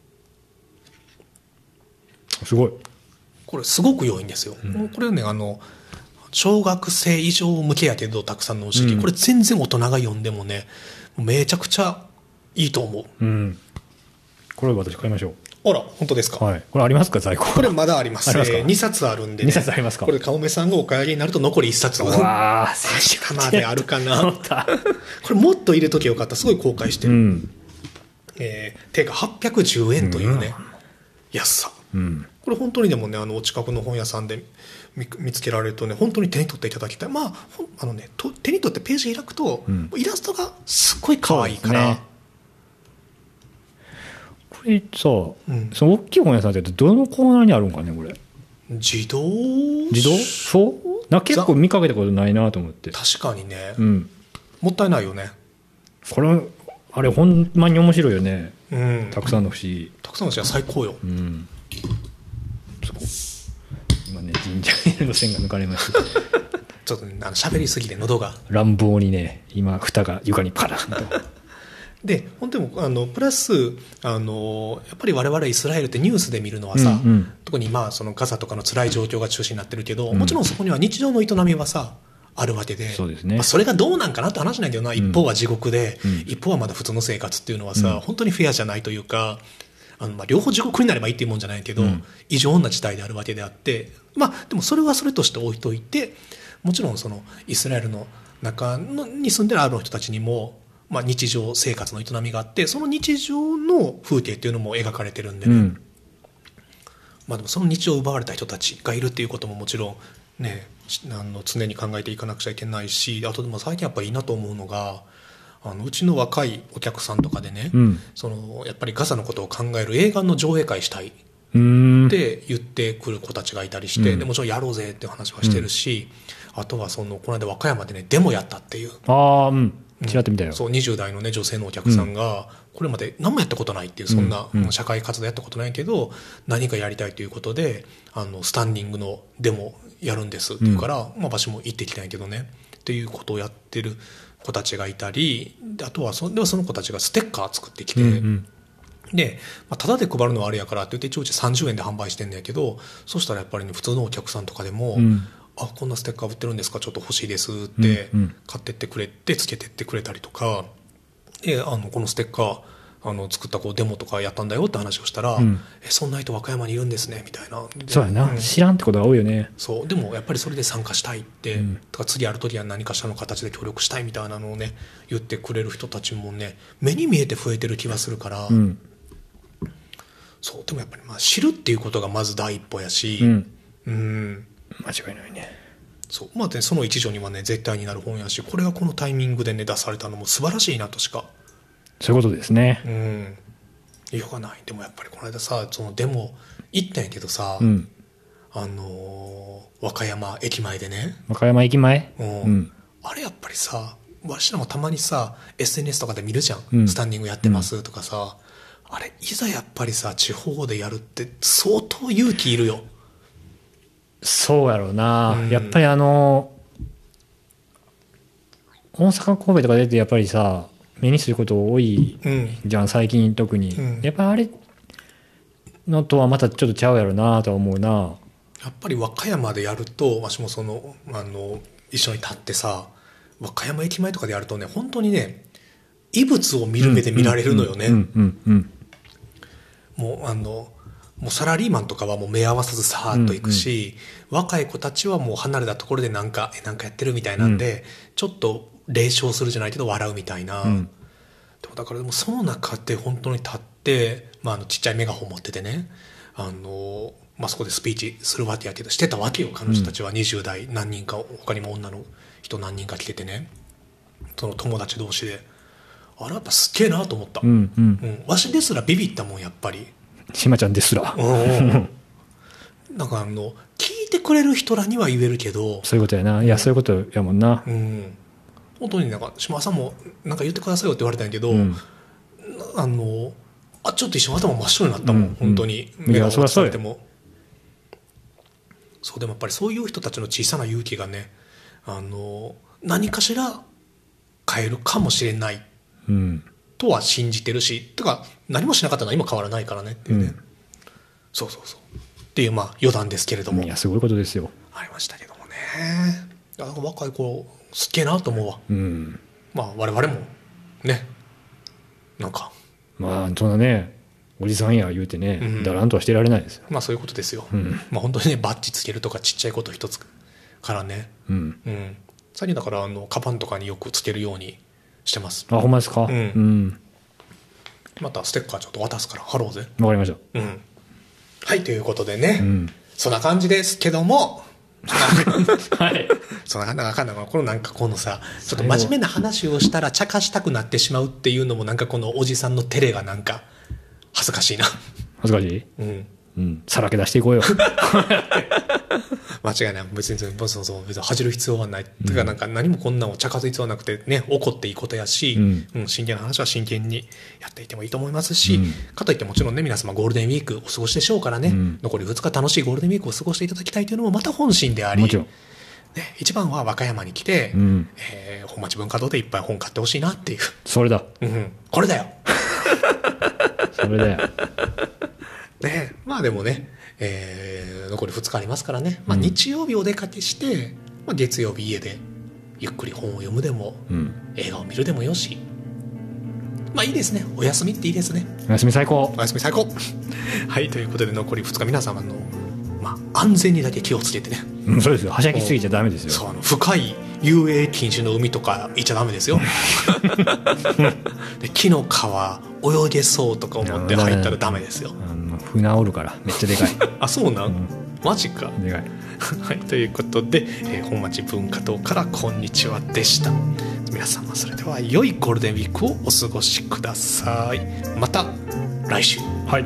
Speaker 2: すごい
Speaker 1: これすごく良いんですよ、うん、これねあの小学生以上向けやけどたくさんのお式、うん、これ全然大人が読んでもねめちゃくちゃいいと思う、うん、
Speaker 2: これ私買いましょう。
Speaker 1: あら本当ですか、
Speaker 2: はい、これありますか在庫。
Speaker 1: これまだあります。ありますか、えー、にさつあるんで、ね、
Speaker 2: にさつありますか。
Speaker 1: これかおめさんがお帰りになると残りいっさつ
Speaker 2: わあ
Speaker 1: 明日まであるかなこれもっと入れときゃよかった。すごい後悔してる、うんえー、定価はっぴゃくじゅうえんというね、うん、安さ、うん、これ本当にでもねあのお近くの本屋さんで 見, 見つけられるとね本当に手に取っていただきたい。まああのねと手に取ってページ開くと、うん、イラストがすっごい可愛いから、
Speaker 2: これさ、うん、その大きい本屋さんってどのコーナーにあるんかねこれ。
Speaker 1: 自動
Speaker 2: 自動そうな結構見かけたことないなと思って。
Speaker 1: 確かにね、うん、もったいないよね
Speaker 2: これ。あれほんまに面白いよね、うん、たくさんの不思議。
Speaker 1: たくさんの不思議は最高よ、うん、
Speaker 2: 今ね神社の線が抜かれました
Speaker 1: ちょっとねあの喋りすぎて喉が
Speaker 2: 乱暴にね今蓋が床にパランと
Speaker 1: で本当にもあのプラスあのやっぱり我々イスラエルってニュースで見るのはさ、うんうん、特にまあそのガザとかの辛い状況が中心になってるけど、うん、もちろんそこには日常の営みはさあるわけで、
Speaker 2: そうですね、
Speaker 1: まあ、それがどうなんかなって話なんだけどな、うん、一方は地獄で、うん、一方はまだ普通の生活っていうのはさ、うん、本当にフェアじゃないというかあのまあ両方地獄になればいいっていうもんじゃないけど、うん、異常な事態であるわけであって、まあ、でもそれはそれとして置いといてもちろんそのイスラエルの中のに住んでるある人たちにもまあ、日常生活の営みがあってその日常の風景っていうのも描かれてるんでね、うんまあ、でもその日常を奪われた人たちがいるっていうことももちろんねあの常に考えていかなくちゃいけないしあとでも最近やっぱりいいなと思うのがあのうちの若いお客さんとかでね、うん、そのやっぱりガザのことを考える映画の上映会したいって言ってくる子たちがいたりして、うん、でもちろんやろうぜっていう話はしてるし、うん、あとはそのこの間和歌山でねデモやったっていう
Speaker 2: あ、うんちらっと見たよ、
Speaker 1: うん、そうにじゅう代の、ね、女性のお客さんが、うん、これまで何もやったことないっていうそんな、うんうん、社会活動やったことないけど何かやりたいということであのスタンディングのデモやるんですって言うから、うんまあ、場所も行ってきたんやけどねっていうことをやってる子たちがいたりあとは そ, ではその子たちがステッカー作ってきて、うんうんでまあ、タダで配るのはあれやからって言って一応うちさんじゅうえんで販売してんだけどそしたらやっぱり、ね、普通のお客さんとかでも、うんあこんなステッカー売ってるんですかちょっと欲しいですって買ってってくれてつけてってくれたりとかであのこのステッカーあの作ったこうデモとかやったんだよって話をしたら、うん、えそんな人和歌山にいるんですねみたいな
Speaker 2: そうやな、うん、知らんってことが多いよね。
Speaker 1: そうでもやっぱりそれで参加したいって、うん、とか次やるときは何かしらの形で協力したいみたいなのをね言ってくれる人たちもね目に見えて増えてる気がするから、うん、そうでもやっぱりまあ知るっていうことがまず第一歩やし、うんうん
Speaker 2: 間違いないね。
Speaker 1: そうまあね、その一助にはね絶対になる本やしこれがこのタイミングでね出されたのも素晴らしいなとしか
Speaker 2: そういうことですね。
Speaker 1: うん言いようがない。でもやっぱりこの間さそのデモ行ったんやけどさ、うん、あのー、和歌山駅前でね
Speaker 2: 和歌山駅前、
Speaker 1: うんうん、あれやっぱりさわしらもたまにさ エスエヌエス とかで見るじゃん、うん、スタンディングやってますとかさ、うん、あれいざやっぱりさ地方でやるって相当勇気いるよ。
Speaker 2: そうやろうな、うん、やっぱりあの大阪神戸とか出てやっぱりさ目にすること多いじゃん、うん、最近特に、うん、やっぱりあれのとはまたちょっとちゃうやろうなとは思うな。
Speaker 1: やっぱり和歌山でやるとわしもそのあの一緒に立ってさ和歌山駅前とかでやるとね本当にね異物を見る目で見られるのよね。もうあのもうサラリーマンとかはもう目合わさずさーっと行くし、うんうん、若い子たちはもう離れたところでなんかえなんかやってるみたいなんで、うん、ちょっと冷笑するじゃないけど笑うみたいな、うん、だからでもその中で本当に立って、まあ、あのちっちゃいメガホン持っててねあの、まあ、そこでスピーチするわけやけどしてたわけよ。彼女たちはにじゅう代何人か他にも女の人何人か来ててねその友達同士であれやっぱすっげえなと思った、うんうんうん、わしですらビビったもんやっぱり
Speaker 2: しまちゃんですら
Speaker 1: なんかあの聞いてくれる人らには言えるけど
Speaker 2: そういうことやな。いや、うん、そういうことやもんな、うん、
Speaker 1: 本当になんか島さんもなんか言ってくださいよって言われたんやけど、うん、あのあちょっと一瞬頭真っ白になったもん、うん、本当に目が落ちされてもそうでもやっぱりそういう人たちの小さな勇気がねあの何かしら変えるかもしれない、うん、とは信じてるし、とか何もしなかったのは今変わらないからねっていうね、うん、そうそうそうっていうまあ余談ですけれども、
Speaker 2: いやすごいことですよ、
Speaker 1: ありましたけどもね。いや若い子すっげえなと思うわ、うん、まあ我々もねなんか
Speaker 2: まあそんなねおじさんや言うてね、うん、だらんとはしてられないですよ。
Speaker 1: まあそういうことですよ、うん、まあ本当にねバッジつけるとかちっちゃいこと一つからね、うんうん、最近だからあのカバンとかによくつけるようにしてます。
Speaker 2: あほんまですか、うんうん、
Speaker 1: またステッカーちょっと渡すから貼ろうぜ。
Speaker 2: わかりました、
Speaker 1: うん、はいということでね、うん、そんな感じですけどもはい、そんななんかこのなんかこのさちょっと真面目な話をしたら茶化したくなってしまうっていうのもなんかこのおじさんの照れがなんか恥ずかしいな。
Speaker 2: 恥ずかしい、うんうん、さらけ出していこうよ
Speaker 1: 間違いない。別にそうそうそう別に恥じる必要はない、うん、てかなんか何もこんなの茶化す必要はなくてね怒っていいことやし、うんうん、真剣な話は真剣にやっていてもいいと思いますし、うん、かといってもちろんね皆様ゴールデンウィークお過ごしでしょうからね、うん、残りふつか楽しいゴールデンウィークを過ごしていただきたいというのもまた本心であり、もちろんね、一番は和歌山に来て、うんえー、本町文化堂でいっぱい本買ってほしいなっていう。
Speaker 2: それだ、
Speaker 1: うん、これだよ
Speaker 2: それだよ
Speaker 1: ね、まあでもね、えー、残りふつかありますからね、まあ、日曜日お出かけして、うんまあ、月曜日家でゆっくり本を読むでも、うん、映画を見るでもよし、まあいいですね。お休みっていいですね。
Speaker 2: お休み最高。
Speaker 1: お休み最高はいということで残りふつか皆様の、まあ、安全にだけ気をつけてね、
Speaker 2: うん、そうですよ。はしゃぎすぎちゃダメですよ。
Speaker 1: そうあの深い遊泳禁止の海とか行っちゃダメですよで木の皮泳げそうとか思って入ったらダメですよ。
Speaker 2: あの船おるからめっちゃでかい
Speaker 1: あそうなん、うん、マジか
Speaker 2: でかい
Speaker 1: はいということで、えー、本町文化堂からこんにちはでした。皆様それでは良いゴールデンウィークをお過ごしください。また来週。
Speaker 2: はい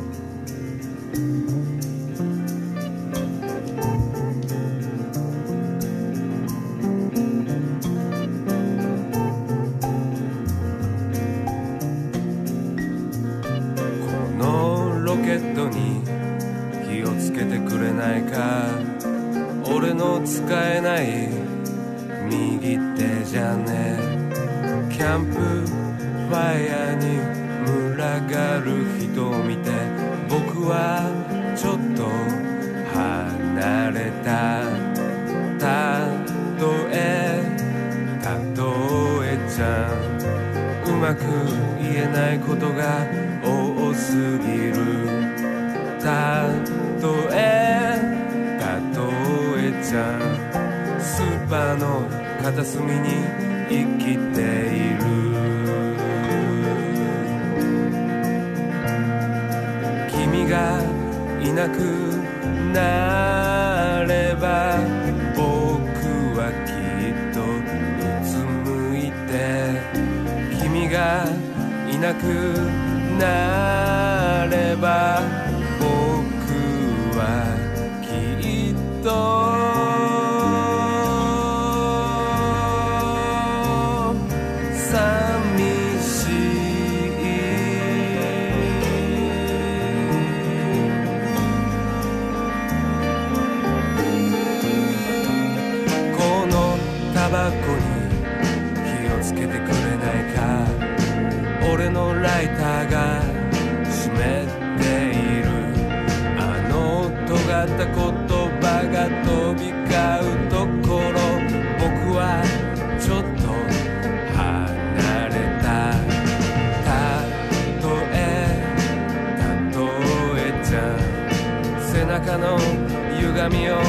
Speaker 3: 俺の使えない右手じゃね、キャンプファイヤーに群がる人を見て僕はちょっと離れた。たとえたとえちゃんうまく言えないことが多すぎる。たとえたとえちゃんスーパーの片隅に生きている。君がいなくなれば僕はきっとうつむいて、君がいなくなれば僕はきっとタバコに火をつけてくれないか。俺のライターが湿っている。あの尖った言葉が飛び交うところ、僕はちょっと離れた。たとえたとえちゃん背中の歪みを